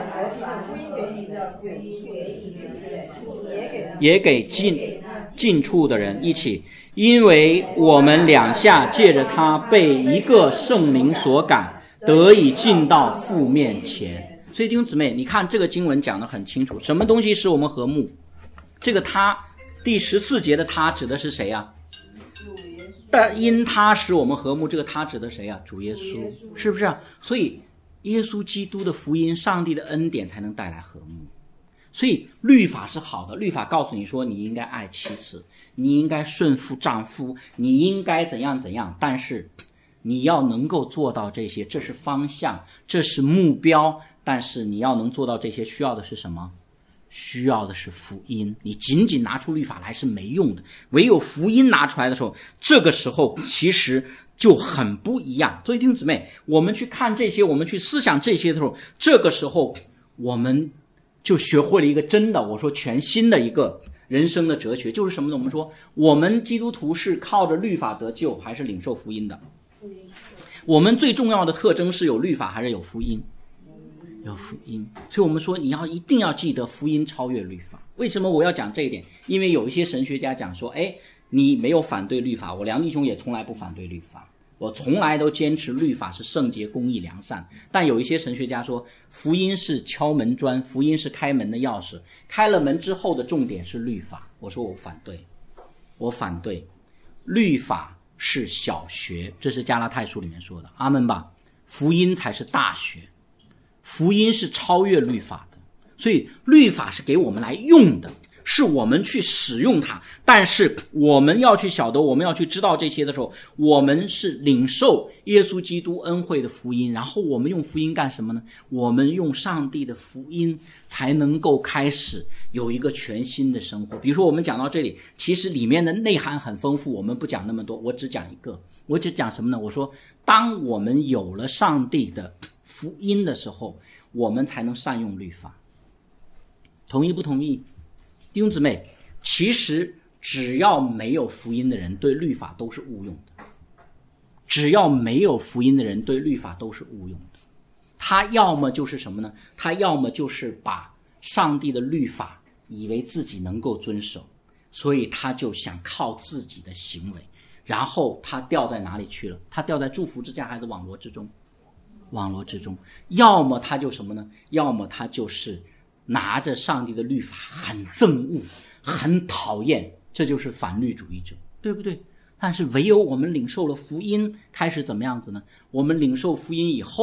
也给近处的人一起，因为我们两下借着他被一个圣灵所感，得以进到父面前。所以弟兄姊妹，你看这个经文讲得很清楚，什么东西使我们和睦？这个他第14节的他指的是谁啊？但因他使我们和睦，这个他指的谁啊？主耶稣，是不是啊？所以耶稣基督的福音，上帝的恩典才能带来和睦。所以律法是好的，律法告诉你说你应该爱妻子，你应该顺服丈夫，你应该怎样怎样，但是你要能够做到这些，这是方向，这是目标，但是你要能做到这些，需要的是什么？需要的是福音。你仅仅拿出律法来是没用的，唯有福音拿出来的时候，这个时候其实就很不一样。所以弟兄姊妹，我们去看这些，我们去思想这些的时候，这个时候我们就学会了一个真的，我说全新的一个人生的哲学，就是什么呢？我们说我们基督徒是靠着律法得救还是领受福音的？我们最重要的特征是有律法还是有福音？有福音。所以我们说你一定要记得福音超越律法。为什么我要讲这一点？因为有一些神学家讲说，你没有反对律法，我梁弟兄也从来不反对律法，我从来都坚持律法是圣洁、公义、良善。但有一些神学家说福音是敲门砖，福音是开门的钥匙，开了门之后的重点是律法。我说我反对，律法是小学，这是加拉太书里面说的，阿们吧。福音才是大学，福音是超越律法的。所以律法是给我们来用的，是我们去使用它，但是我们要去晓得，我们要去知道这些的时候，我们是领受耶稣基督恩惠的福音，然后我们用福音干什么呢？我们用上帝的福音才能够开始有一个全新的生活。比如说我们讲到这里，其实里面的内涵很丰富，我们不讲那么多，我只讲一个，我只讲什么呢？我说当我们有了上帝的福音的时候，我们才能善用律法。同意不同意？弟兄姊妹，其实只要没有福音的人对律法都是误用的，只要没有福音的人对律法都是误用的。他要么就是什么呢？他要么就是把上帝的律法以为自己能够遵守，所以他就想靠自己的行为，然后他掉在哪里去了？他掉在祝福之下还是网罗之中？网罗之中。要么他就什么呢？要么他就是拿着上帝的律法很憎恶，很讨厌，这就是反律主义者，对不对？但是唯有我们领受了福音，开始怎么样子呢？我们领受福音以后，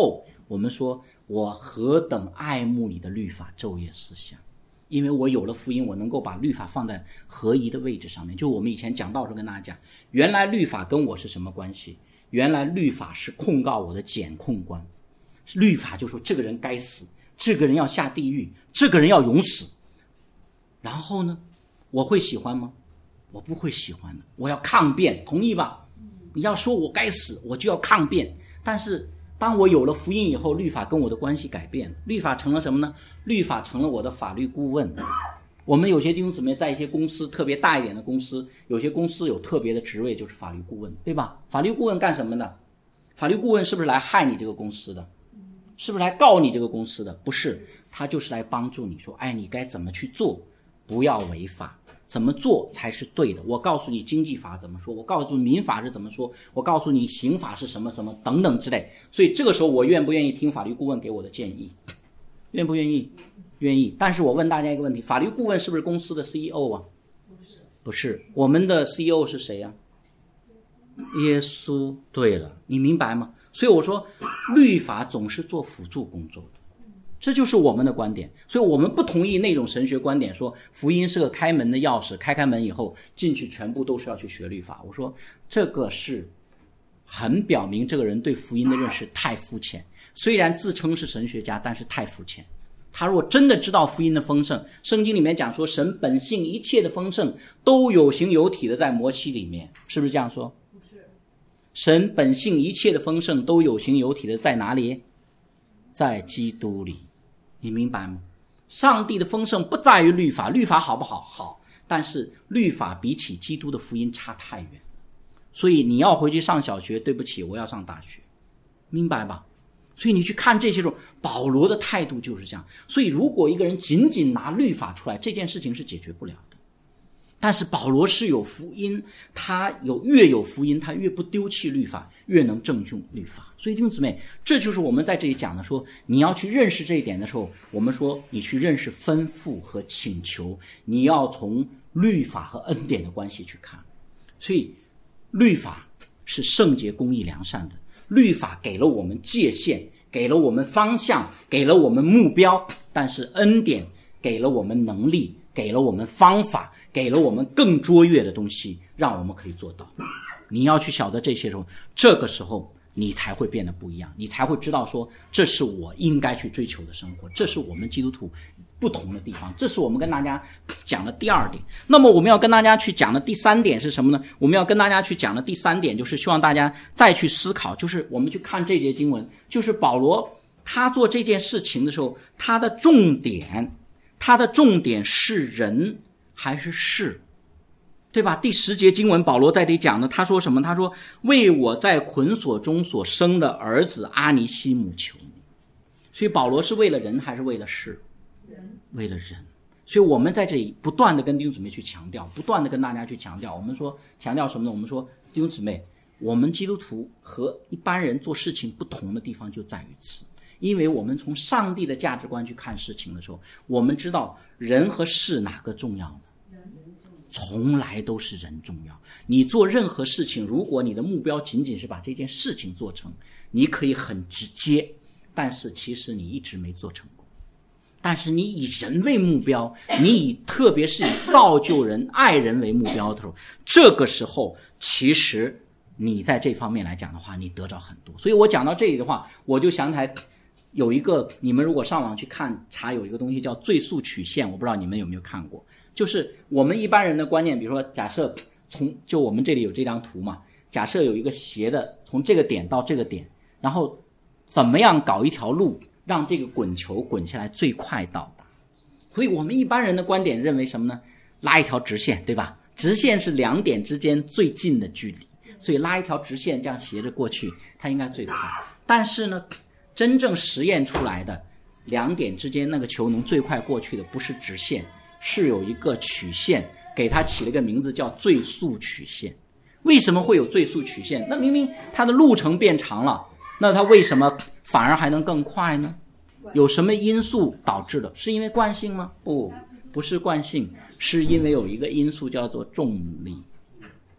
我们说我何等爱慕你的律法，昼夜思想。因为我有了福音，我能够把律法放在合宜的位置上面。就我们以前讲道的时候跟大家讲，原来律法跟我是什么关系？原来律法是控告我的检控官，律法就说这个人该死，这个人要下地狱，这个人要永死。然后呢，我会喜欢吗？我不会喜欢的，我要抗辩，同意吧？你要说我该死，我就要抗辩。但是当我有了福音以后，律法跟我的关系改变了，律法成了什么呢？律法成了我的法律顾问。我们有些弟兄姊妹在一些公司，特别大一点的公司，有些公司有特别的职位，就是法律顾问，对吧？法律顾问干什么的？法律顾问是不是来害你这个公司的？是不是来告你这个公司的？不是，他就是来帮助你说，哎，你该怎么去做，不要违法，怎么做才是对的。我告诉你经济法怎么说，我告诉你民法是怎么说，我告诉你刑法是什么什么等等之类。所以这个时候我愿不愿意听法律顾问给我的建议？愿不愿意？愿意。但是我问大家一个问题，法律顾问是不是公司的 CEO 啊？不是。我们的 CEO 是谁啊？耶稣。对了，你明白吗？所以我说律法总是做辅助工作的，这就是我们的观点。所以我们不同意那种神学观点，说福音是个开门的钥匙，开门以后进去全部都是要去学律法。我说这个是很表明这个人对福音的认识太肤浅，虽然自称是神学家，但是太肤浅。他如果真的知道福音的丰盛，圣经里面讲说神本性一切的丰盛都有形有体的在摩西里面，是不是这样说？不是。神本性一切的丰盛都有形有体的在哪里？在基督里。你明白吗？上帝的丰盛不在于律法，律法好不好？好，但是律法比起基督的福音差太远。所以你要回去上小学，对不起，我要上大学，明白吧？所以你去看这些种，保罗的态度就是这样。所以如果一个人仅仅拿律法出来，这件事情是解决不了的。但是保罗是有福音，他越有福音，他越不丢弃律法，越能正用律法。所以弟兄姊妹，这就是我们在这里讲的，说你要去认识这一点的时候，我们说你去认识吩咐和请求，你要从律法和恩典的关系去看。所以律法是圣洁公义良善的，律法给了我们界限，给了我们方向，给了我们目标，但是恩典给了我们能力，给了我们方法，给了我们更卓越的东西，让我们可以做到。你要去晓得这些时候，这个时候你才会变得不一样，你才会知道说这是我应该去追求的生活，这是我们基督徒不同的地方，这是我们跟大家讲的第二点。那么我们要跟大家去讲的第三点是什么呢？我们要跟大家去讲的第三点就是希望大家再去思考，就是我们去看这节经文，就是保罗他做这件事情的时候，他的重点是人还是事，对吧？第10节经文保罗在这里讲的，他说什么？他说为我在捆锁中所生的儿子阿尼西姆求你。所以保罗是为了人还是为了事？为了人。所以我们在这里不断的跟弟兄姊妹去强调，不断的跟大家去强调，我们说强调什么呢？我们说弟兄姊妹，我们基督徒和一般人做事情不同的地方就在于此。因为我们从上帝的价值观去看事情的时候，我们知道人和事哪个重要呢？从来都是人重要。你做任何事情，如果你的目标仅仅是把这件事情做成，你可以很直接，但是其实你一直没做成功。但是你以人为目标，特别是以造就人、爱人为目标的时候，这个时候其实你在这方面来讲的话，你得着很多。所以我讲到这里的话，我就想起来有一个，你们如果上网去查有一个东西叫最速曲线，我不知道你们有没有看过。就是我们一般人的观念，比如说假设就我们这里有这张图嘛，假设有一个斜的从这个点到这个点，然后怎么样搞一条路让这个滚球滚下来最快到达。所以我们一般人的观点认为什么呢？拉一条直线，对吧？直线是两点之间最近的距离，所以拉一条直线这样斜着过去，它应该最快。但是呢，真正实验出来的两点之间那个球能最快过去的不是直线，是有一个曲线，给它起了个名字叫最速曲线。为什么会有最速曲线？那明明它的路程变长了，那它为什么反而还能更快呢？有什么因素导致的？是因为惯性吗？不是惯性，是因为有一个因素叫做重力。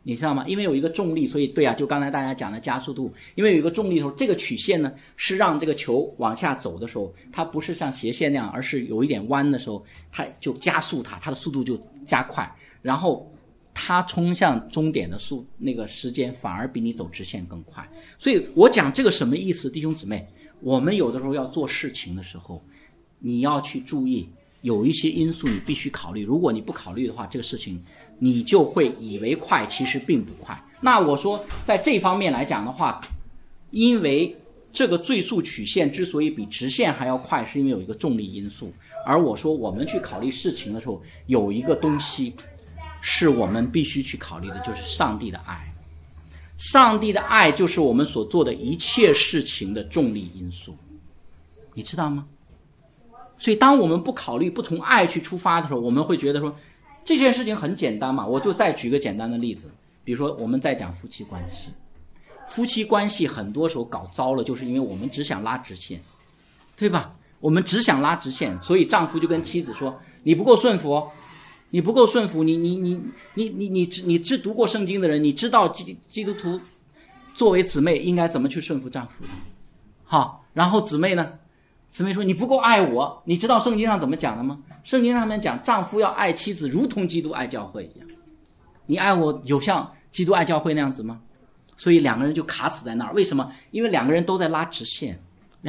你知道吗？因为有一个重力，所以对啊，就刚才大家讲的加速度，因为有一个重力的时候，这个曲线呢是让这个球往下走的时候，它不是像斜线那样，而是有一点弯的时候，它就加速它的速度就加快，然后它冲向终点的那个时间反而比你走直线更快。所以我讲这个什么意思，弟兄姊妹，我们有的时候要做事情的时候，你要去注意有一些因素你必须考虑，如果你不考虑的话，这个事情你就会以为快，其实并不快。那我说在这方面来讲的话，因为这个最速曲线之所以比直线还要快，是因为有一个重力因素。而我说我们去考虑事情的时候，有一个东西是我们必须去考虑的，就是上帝的爱。上帝的爱就是我们所做的一切事情的重力因素，你知道吗？所以当我们不考虑，不从爱去出发的时候，我们会觉得说这件事情很简单嘛。我就再举个简单的例子，比如说我们在讲夫妻关系，夫妻关系很多时候搞糟了，就是因为我们只想拉直线，对吧？我们只想拉直线，所以丈夫就跟妻子说，你不够顺服哦，你不够顺服，你只读过圣经的人，你知道基督徒作为姊妹应该怎么去顺服丈夫的。好，然后姊妹呢，姊妹说你不够爱我，你知道圣经上怎么讲的吗？圣经上面讲丈夫要爱妻子如同基督爱教会一样，你爱我有像基督爱教会那样子吗？所以两个人就卡死在那儿。为什么？因为两个人都在拉直线，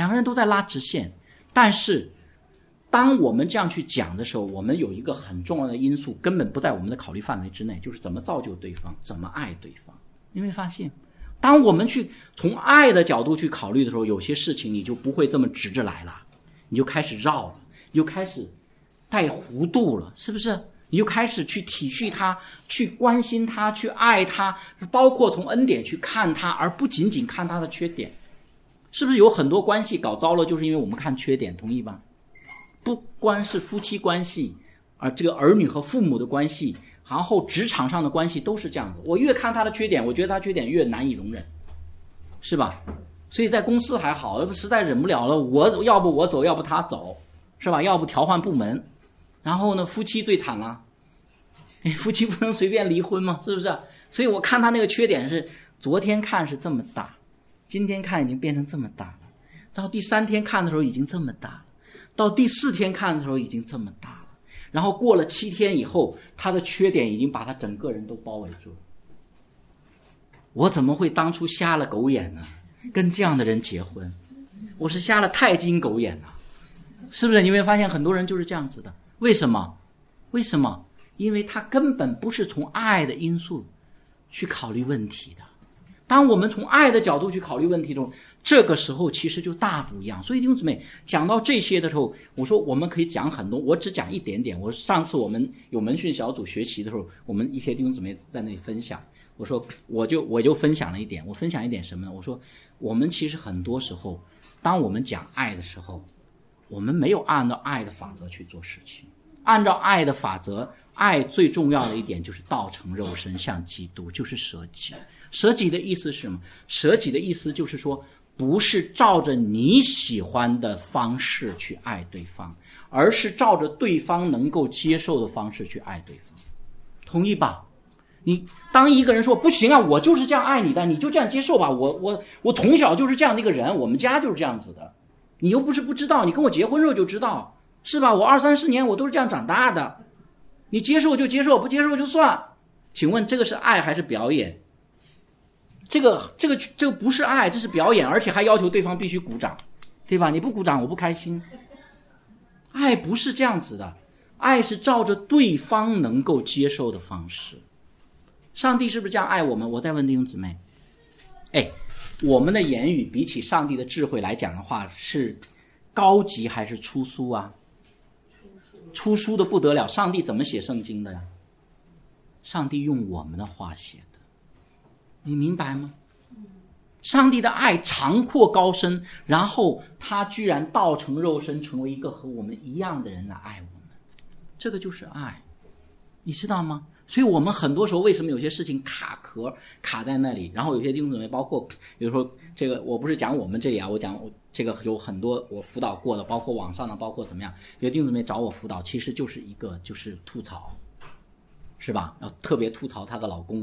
但是当我们这样去讲的时候，我们有一个很重要的因素根本不在我们的考虑范围之内，就是怎么造就对方，怎么爱对方。你会发现当我们去从爱的角度去考虑的时候，有些事情你就不会这么直着来了，你就开始绕了，你就开始带弧度了，是不是？你就开始去体恤他，去关心他，去爱他，包括从恩典去看他，而不仅仅看他的缺点。是不是有很多关系搞糟了，就是因为我们看缺点，同意吧？不光是夫妻关系，而这个儿女和父母的关系，然后职场上的关系都是这样子。我越看他的缺点，我觉得他缺点越难以容忍，是吧？所以在公司还好，实在忍不了了，我要不我走，要不他走，是吧？要不调换部门。然后呢，夫妻最惨了，夫妻不能随便离婚嘛，是不是？所以我看他那个缺点是，昨天看是这么大，今天看已经变成这么大了，到第3天看的时候已经这么大了，到第4天看的时候已经这么大了，然后过了7天以后，他的缺点已经把他整个人都包围住了。我怎么会当初瞎了狗眼呢？跟这样的人结婚，我是瞎了太金狗眼了，是不是？你会发现很多人就是这样子的。为什么？因为他根本不是从爱的因素去考虑问题的。当我们从爱的角度去考虑问题中，这个时候其实就大不一样。所以弟兄姊妹，讲到这些的时候，我说我们可以讲很多，我只讲一点点。我上次我们有门训小组学习的时候，我们一些弟兄姊妹在那里分享，我说我就分享了一点。我分享一点什么呢？我说我们其实很多时候，当我们讲爱的时候，我们没有按照爱的法则去做事情。按照爱的法则，爱最重要的一点就是道成肉身像基督，就是舍己。舍己的意思是什么？舍己的意思就是说，不是照着你喜欢的方式去爱对方，而是照着对方能够接受的方式去爱对方。同意吧？你当一个人说不行啊，我就是这样爱你的，你就这样接受吧，我从小就是这样的一个人，我们家就是这样子的，你又不是不知道，你跟我结婚时候就知道，是吧？我20-30年我都是这样长大的，你接受就接受，不接受就算。请问这个是爱还是表演？这个不是爱，这是表演，而且还要求对方必须鼓掌，对吧？你不鼓掌我不开心。爱不是这样子的，爱是照着对方能够接受的方式。上帝是不是这样爱我们？我再问弟兄姊妹，我们的言语比起上帝的智慧来讲的话，是高级还是粗疏啊？粗疏的不得了。上帝怎么写圣经的呀？上帝用我们的话写的，你明白吗？上帝的爱长阔高深，然后他居然道成肉身，成为一个和我们一样的人来爱我们，这个就是爱，你知道吗？所以我们很多时候为什么有些事情卡在那里，然后有些弟兄姊妹，包括比如说这个，我不是讲我们这里啊，我讲这个有很多我辅导过的，包括网上的，包括怎么样，有些弟兄姊妹找我辅导，其实就是吐槽，是吧？要特别吐槽她的老公，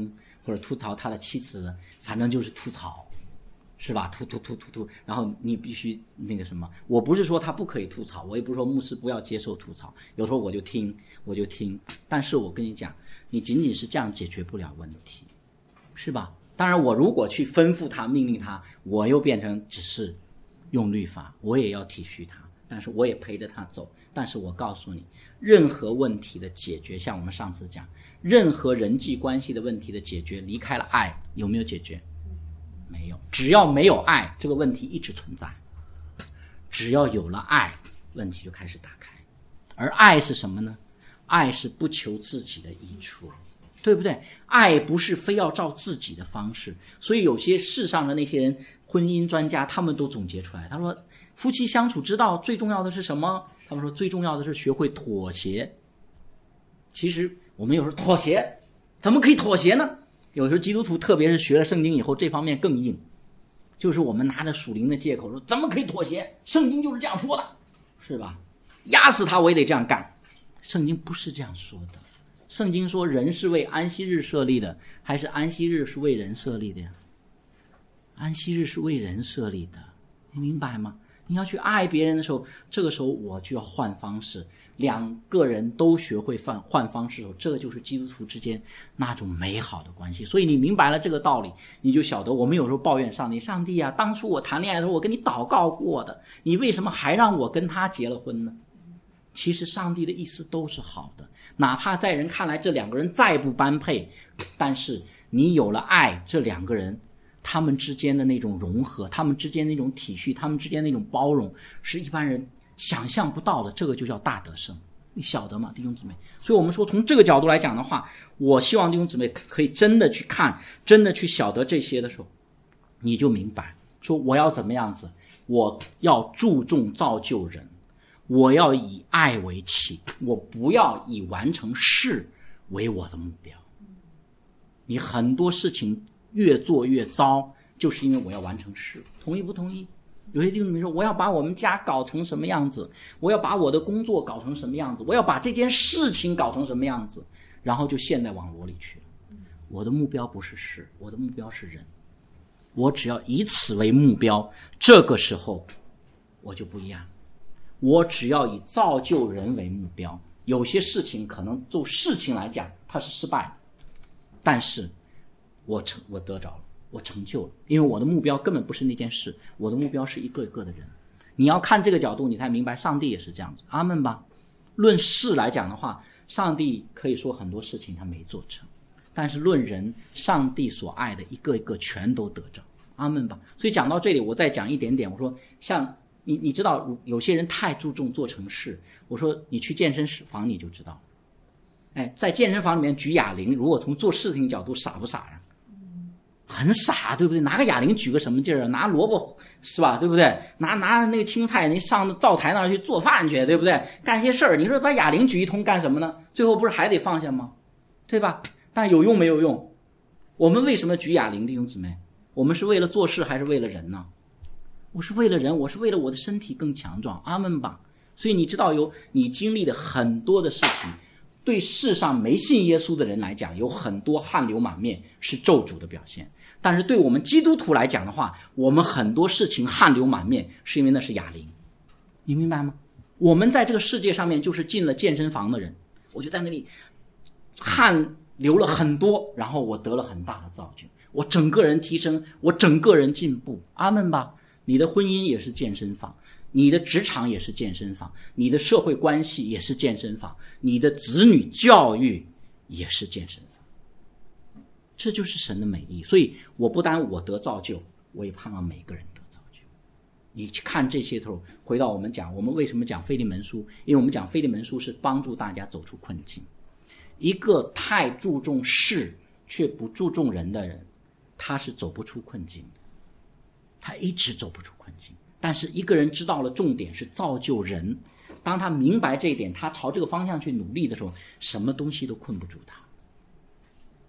或者吐槽他的妻子，反正就是吐槽，是吧？吐，然后你必须那个什么。我不是说他不可以吐槽，我也不是说牧师不要接受吐槽，有时候我就听，但是我跟你讲，你仅仅是这样解决不了问题，是吧？当然我如果去吩咐他命令他，我又变成只是用律法，我也要体恤他，但是我也陪着他走。但是我告诉你，任何问题的解决，像我们上次讲，任何人际关系的问题的解决，离开了爱有没有解决？没有。只要没有爱，这个问题一直存在。只要有了爱，问题就开始打开。而爱是什么呢？爱是不求自己的益处，对不对？爱不是非要照自己的方式。所以有些世上的那些人，婚姻专家，他们都总结出来，他说夫妻相处之道最重要的是什么？他们说最重要的是学会妥协。其实我们有时候妥协，怎么可以妥协呢？有时候基督徒特别是学了圣经以后，这方面更硬，就是我们拿着属灵的借口说怎么可以妥协，圣经就是这样说的，是吧？压死他我也得这样干。圣经不是这样说的。圣经说人是为安息日设立的，还是安息日是为人设立的呀？安息日是为人设立的，你明白吗？你要去爱别人的时候，这个时候我就要换方式，两个人都学会换方式的时候，这个就是基督徒之间那种美好的关系。所以你明白了这个道理，你就晓得我们有时候抱怨上帝，上帝啊，当初我谈恋爱的时候我跟你祷告过的，你为什么还让我跟他结了婚呢？其实上帝的意思都是好的，哪怕在人看来这两个人再不般配，但是你有了爱，这两个人他们之间的那种融合，他们之间那种体恤，他们之间那种包容，是一般人想象不到的，这个就叫大得胜，你晓得吗，弟兄姊妹？所以我们说从这个角度来讲的话，我希望弟兄姊妹可以真的去看，真的去晓得这些的时候，你就明白说我要怎么样子，我要注重造就人，我要以爱为起，我不要以完成事为我的目标。你很多事情越做越糟，就是因为我要完成事，同意不同意？有些弟兄姊妹说我要把我们家搞成什么样子，我要把我的工作搞成什么样子，我要把这件事情搞成什么样子，然后就陷在网络里去了。我的目标不是事，我的目标是人，我只要以此为目标，这个时候我就不一样。我只要以造就人为目标，有些事情可能就事情来讲它是失败的，但是我得着了，我成就了，因为我的目标根本不是那件事，我的目标是一个一个的人。你要看这个角度，你才明白上帝也是这样子。阿们吧。论事来讲的话，上帝可以说很多事情他没做成，但是论人，上帝所爱的一个一个全都得着。阿们吧。所以讲到这里，我再讲一点点，我说像你知道有些人太注重做成事，我说你去健身房你就知道。在健身房里面举哑铃，如果从做事情角度傻不傻呀？很傻，对不对？拿个哑铃举个什么劲儿啊？拿萝卜是吧？对不对？拿那个青菜，你上灶台那儿去做饭去，对不对？干些事儿，你说把哑铃举一通干什么呢？最后不是还得放下吗？对吧？但有用没有用？我们为什么举哑铃，弟兄姊妹？我们是为了做事还是为了人呢？我是为了人，我是为了我的身体更强壮。阿们吧。所以你知道你经历的很多的事情，对世上没信耶稣的人来讲，有很多汗流满面是咒诅的表现，但是对我们基督徒来讲的话，我们很多事情汗流满面是因为那是哑铃。你明白吗？我们在这个世界上面就是进了健身房的人，我就在那里汗流了很多，然后我得了很大的造就，我整个人提升，我整个人进步。阿们吧。你的婚姻也是健身房，你的职场也是健身房，你的社会关系也是健身房，你的子女教育也是健身房。这就是神的美意。所以我不单我得造就，我也盼望每个人得造就。你去看这些头，回到我们为什么讲腓利门书，因为我们讲腓利门书是帮助大家走出困境。一个太注重事却不注重人的人，他是走不出困境的，他一直走不出困境。但是一个人知道了重点是造就人，当他明白这一点，他朝这个方向去努力的时候，什么东西都困不住他。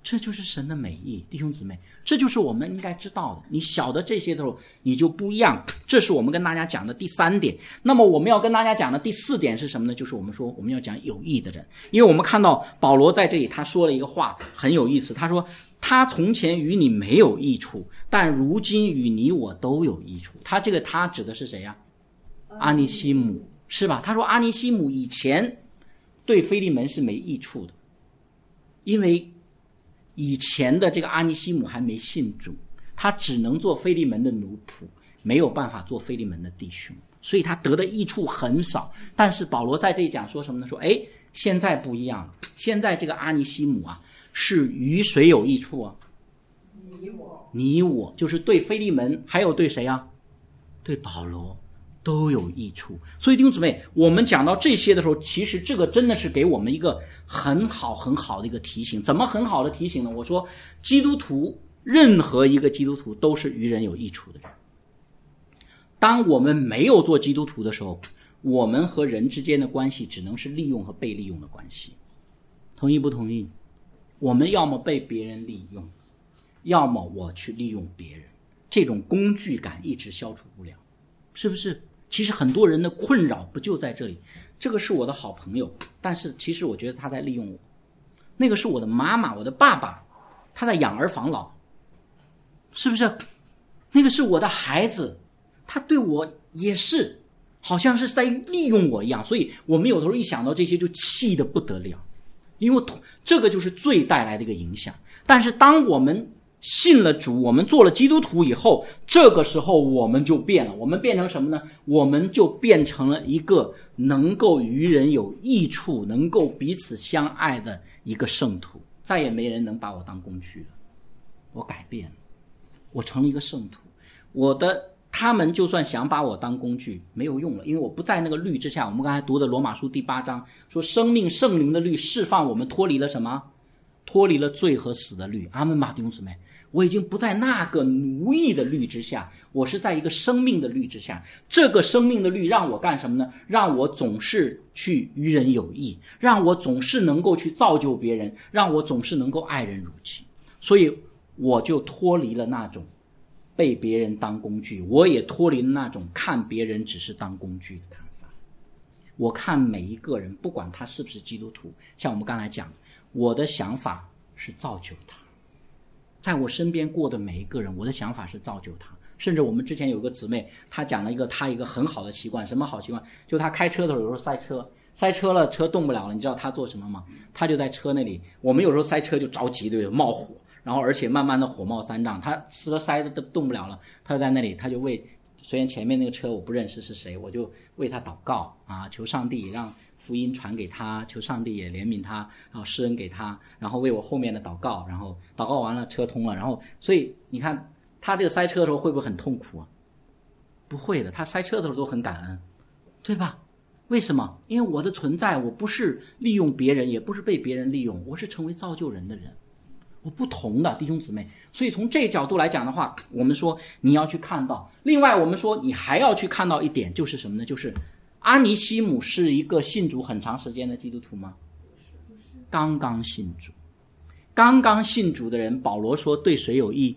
这就是神的美意，弟兄姊妹，这就是我们应该知道的。你晓得这些的时候，你就不一样。这是我们跟大家讲的第3点。那么我们要跟大家讲的第4点是什么呢？就是我们说我们要讲有益的人。因为我们看到保罗在这里他说了一个话很有意思，他说他从前与你没有益处，但如今与你我都有益处。他这个他指的是谁呀？阿尼西姆，是吧？他说阿尼西姆以前对腓利门是没益处的，因为以前的这个阿尼西姆还没信主，他只能做腓利门的奴仆，没有办法做腓利门的弟兄，所以他得的益处很少。但是保罗在这里讲说什么呢？说现在不一样了，现在这个阿尼西姆啊是与谁有益处啊？你我就是对腓利门还有对谁啊？对保罗都有益处。所以弟兄姊妹，我们讲到这些的时候，其实这个真的是给我们一个很好很好的一个提醒。怎么很好的提醒呢？我说基督徒，任何一个基督徒都是与人有益处的人。当我们没有做基督徒的时候，我们和人之间的关系只能是利用和被利用的关系。同意不同意？我们要么被别人利用，要么我去利用别人，这种工具感一直消除不了，是不是？其实很多人的困扰不就在这里，这个是我的好朋友，但是其实我觉得他在利用我。那个是我的妈妈，我的爸爸，他在养儿防老，是不是？那个是我的孩子，他对我也是好像是在利用我一样。所以我们有的时候一想到这些就气得不得了，因为这个就是罪带来的一个影响。但是当我们信了主，我们做了基督徒以后，这个时候我们就变了。我们变成什么呢？我们就变成了一个能够与人有益处，能够彼此相爱的一个圣徒。再也没人能把我当工具了，我改变了，我成了一个圣徒。他们就算想把我当工具没有用了，因为我不在那个律之下。我们刚才读的罗马书第8章说，生命圣灵的律释放我们脱离了什么？脱离了罪和死的律。阿们吧，弟兄姊妹，我已经不在那个奴役的律之下，我是在一个生命的律之下。这个生命的律让我干什么呢？让我总是去与人有益，让我总是能够去造就别人，让我总是能够爱人如己。所以我就脱离了那种被别人当工具，我也脱离了那种看别人只是当工具的看法。我看每一个人，不管他是不是基督徒，像我们刚才讲，我的想法是造就他。在我身边过的每一个人，我的想法是造就他。甚至我们之前有个姊妹，她讲了她一个很好的习惯。什么好习惯？就她开车的时候有时候塞车了，车动不了了，你知道她做什么吗？她就在车那里，我们有时候塞车就着急，对不对？冒火，然后而且慢慢的火冒三丈，她车塞的都动不了了，她就在那里，她就为，虽然前面那个车我不认识是谁，我就为她祷告啊，求上帝让福音传给他，求上帝也怜悯他，然后施恩给他，然后为我后面的祷告，然后祷告完了车通了，然后所以你看他这个塞车的时候会不会很痛苦啊？不会的，他塞车的时候都很感恩，对吧？为什么？因为我的存在，我不是利用别人，也不是被别人利用，我是成为造就人的人，我不同的弟兄姊妹。所以从这个角度来讲的话，我们说你要去看到。另外我们说你还要去看到一点，就是什么呢？就是阿尼西姆是一个信主很长时间的基督徒吗？刚刚信主。刚刚信主的人，保罗说对谁有益？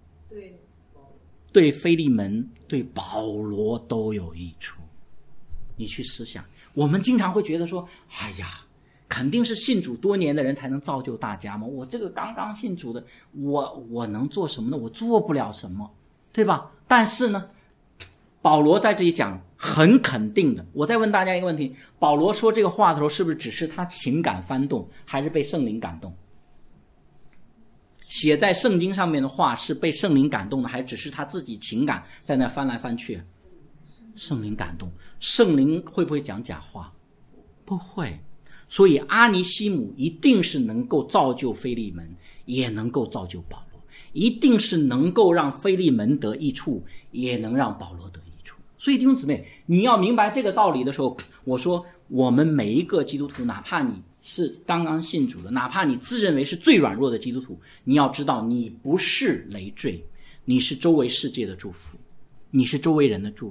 对腓利门，对保罗都有益处。你去思想，我们经常会觉得说，哎呀，肯定是信主多年的人才能造就大家嘛，我这个刚刚信主的，我能做什么呢？我做不了什么，对吧？但是呢，保罗在这里讲很肯定的。我再问大家一个问题，保罗说这个话的时候，是不是只是他情感翻动，还是被圣灵感动？写在圣经上面的话是被圣灵感动的，还只是他自己情感在那翻来翻去？圣灵感动。圣灵会不会讲假话？不会。所以阿尼西姆一定是能够造就腓利门，也能够造就保罗，一定是能够让腓利门得益处，也能让保罗得益处。所以弟兄姊妹，你要明白这个道理的时候，我说我们每一个基督徒，哪怕你是刚刚信主的，哪怕你自认为是最软弱的基督徒，你要知道你不是累赘，你是周围世界的祝福，你是周围人的祝福。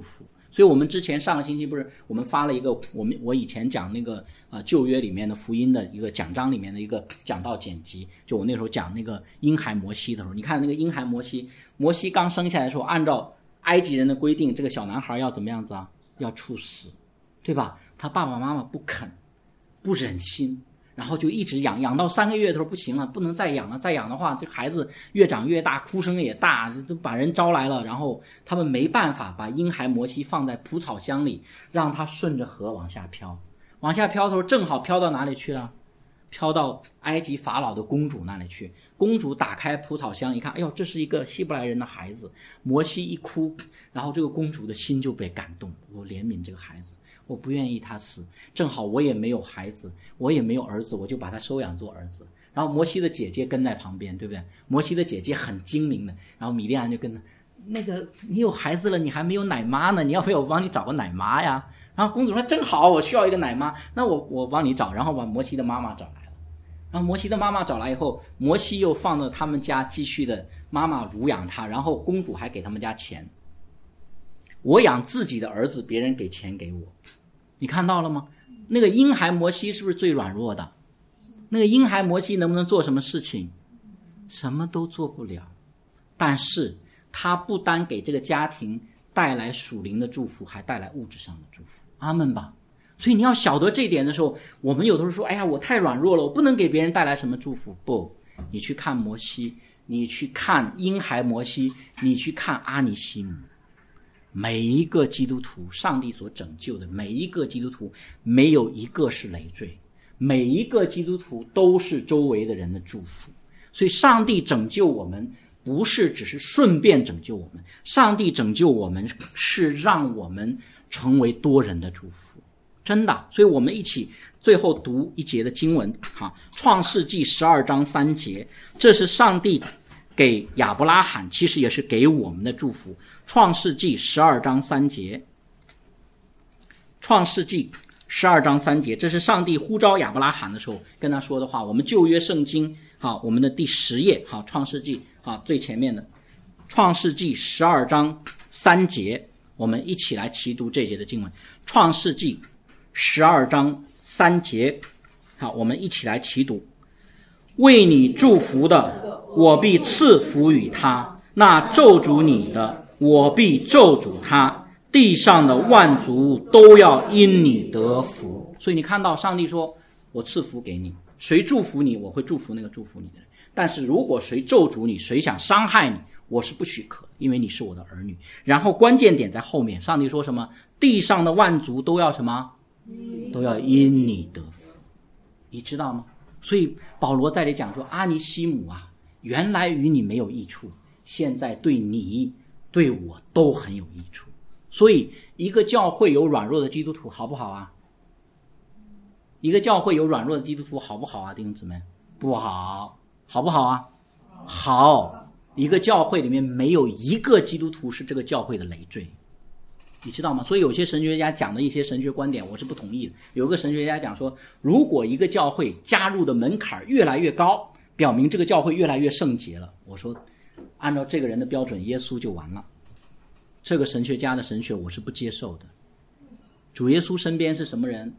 所以我们之前上个星期不是我们发了一个我以前讲那个旧约里面的福音的一个讲章里面的一个讲道剪辑，就我那时候讲那个婴孩摩西的时候，你看那个婴孩摩西刚生下来的时候，按照埃及人的规定，这个小男孩要怎么样子啊？要处死，对吧？他爸爸妈妈不肯，不忍心，然后就一直养到3个月的时候不行了，不能再养了，再养的话这孩子越长越大，哭声也大，都把人招来了，然后他们没办法把婴孩摩西放在蒲草箱里，让他顺着河往下飘的时候，正好飘到哪里去了？飘到埃及法老的公主那里去。公主打开蒲草箱一看，哎呦，这是一个希伯来人的孩子。摩西一哭，然后这个公主的心就被感动，我怜悯这个孩子，我不愿意他死，正好我也没有孩子，我也没有儿子，我就把他收养做儿子。然后摩西的姐姐跟在旁边，对不对？摩西的姐姐很精明的，然后米利暗就跟他，那个你有孩子了，你还没有奶妈呢，你要不要我帮你找个奶妈呀？然后公主说正好，我需要一个奶妈，那我帮你找，然后把摩西的妈妈找来了。然后摩西的妈妈找来以后，摩西又放到他们家继续的妈妈乳养他，然后公主还给他们家钱。我养自己的儿子，别人给钱给我，你看到了吗？那个婴孩摩西是不是最软弱的？那个婴孩摩西能不能做什么事情？什么都做不了，但是他不单给这个家庭带来属灵的祝福，还带来物质上的祝福。阿们吧。所以你要晓得这一点的时候，我们有的时候说，哎呀，我太软弱了，我不能给别人带来什么祝福。不，你去看摩西，你去看婴孩摩西，你去看阿尼西姆，每一个基督徒，上帝所拯救的每一个基督徒，没有一个是累赘，每一个基督徒都是周围的人的祝福。所以上帝拯救我们不是只是顺便拯救我们，上帝拯救我们是让我们成为多人的祝福，真的。所以我们一起最后读一节的经文，创世纪12章3节，这是上帝给亚伯拉罕，其实也是给我们的祝福。创世纪12章3节，创世纪12章3节，这是上帝呼召亚伯拉罕的时候跟他说的话。我们旧约圣经我们的第10页，创世纪最前面的创世纪12章3节，我们一起来齐读这节的经文。创世纪12章3节，我们一起来齐读。为你祝福的，我必赐福与他；那咒诅你的，我必咒诅他。地上的万族都要因你得福。所以你看到上帝说，我赐福给你，谁祝福你，我会祝福那个祝福你的人。但是如果谁咒诅你，谁想伤害你，我是不许可，因为你是我的儿女。然后关键点在后面，上帝说什么？地上的万族都要什么？都要因你得福。你知道吗？所以保罗在这里讲说，阿尼西姆啊，原来与你没有益处，现在对你对我都很有益处。所以一个教会有软弱的基督徒好不好啊？一个教会有软弱的基督徒好不好啊？弟兄姊妹，不好。好不好啊？好。一个教会里面没有一个基督徒是这个教会的累赘，你知道吗？所以有些神学家讲的一些神学观点我是不同意的。有个神学家讲说，如果一个教会加入的门槛越来越高，表明这个教会越来越圣洁了。我说按照这个人的标准，耶稣就完了。这个神学家的神学我是不接受的。主耶稣身边是什么人？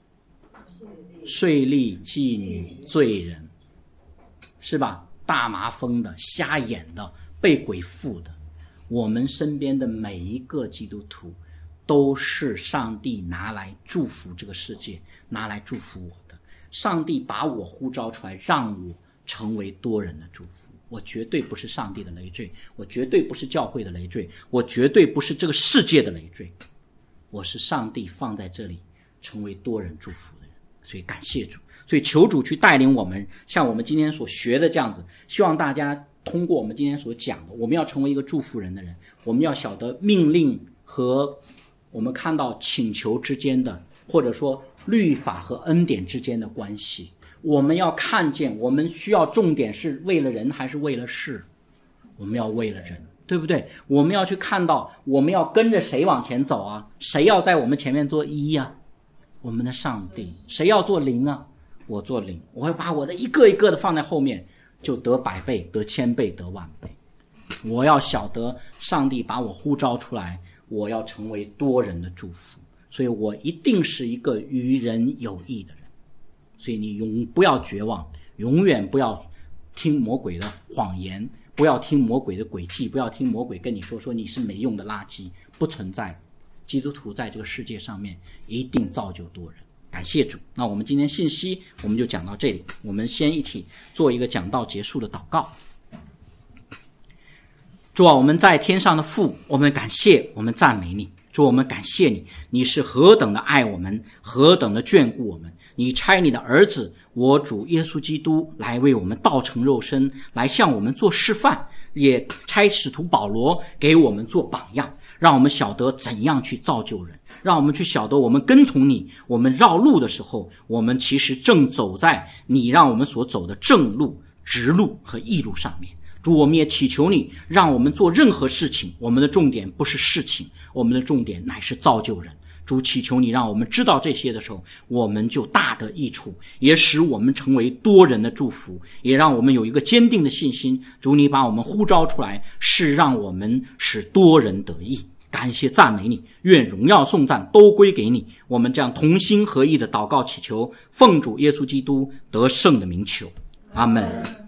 税吏、妓女、罪人，是吧？大麻风的、瞎眼的、被鬼附的。我们身边的每一个基督徒都是上帝拿来祝福这个世界，拿来祝福我的。上帝把我呼召出来，让我成为多人的祝福。我绝对不是上帝的累赘，我绝对不是教会的累赘，我绝对不是这个世界的累赘，我是上帝放在这里成为多人祝福的人。所以感谢主，所以求主去带领我们，像我们今天所学的这样子，希望大家通过我们今天所讲的，我们要成为一个祝福人的人，我们要晓得命令和我们看到请求之间的，或者说律法和恩典之间的关系。我们要看见，我们需要重点是为了人还是为了事？我们要为了人，对不对？我们要去看到，我们要跟着谁往前走啊？谁要在我们前面做一啊？我们的上帝。谁要做零啊？我做零。我会把我的一个一个的放在后面，就得100倍，得1000倍，得10000倍。我要晓得上帝把我呼召出来， 我要成为多人的祝福，所以我一定是一个与人有益的人。所以你永不要绝望，永远不要听魔鬼的谎言，不要听魔鬼的诡计，不要听魔鬼跟你说你是没用的垃圾，不存在。基督徒在这个世界上面一定造就多人。感谢主。那我们今天信息我们就讲到这里，我们先一起做一个讲道结束的祷告。主啊，我们在天上的父，我们感谢，我们赞美你。主，我们感谢你，你是何等的爱我们，何等的眷顾我们。你差你的儿子我主耶稣基督来为我们道成肉身，来向我们做示范，也差使徒保罗给我们做榜样，让我们晓得怎样去造就人，让我们去晓得我们跟从你，我们绕路的时候，我们其实正走在你让我们所走的正路、直路和义路上面。主，我们也祈求你，让我们做任何事情，我们的重点不是事情，我们的重点乃是造就人。主，祈求你让我们知道这些的时候，我们就大得益处，也使我们成为多人的祝福，也让我们有一个坚定的信心。主，你把我们呼召出来，是让我们使多人得益。感谢赞美你，愿荣耀颂赞都归给你。我们这样同心合意的祷告祈求，奉主耶稣基督得胜的名求，阿们。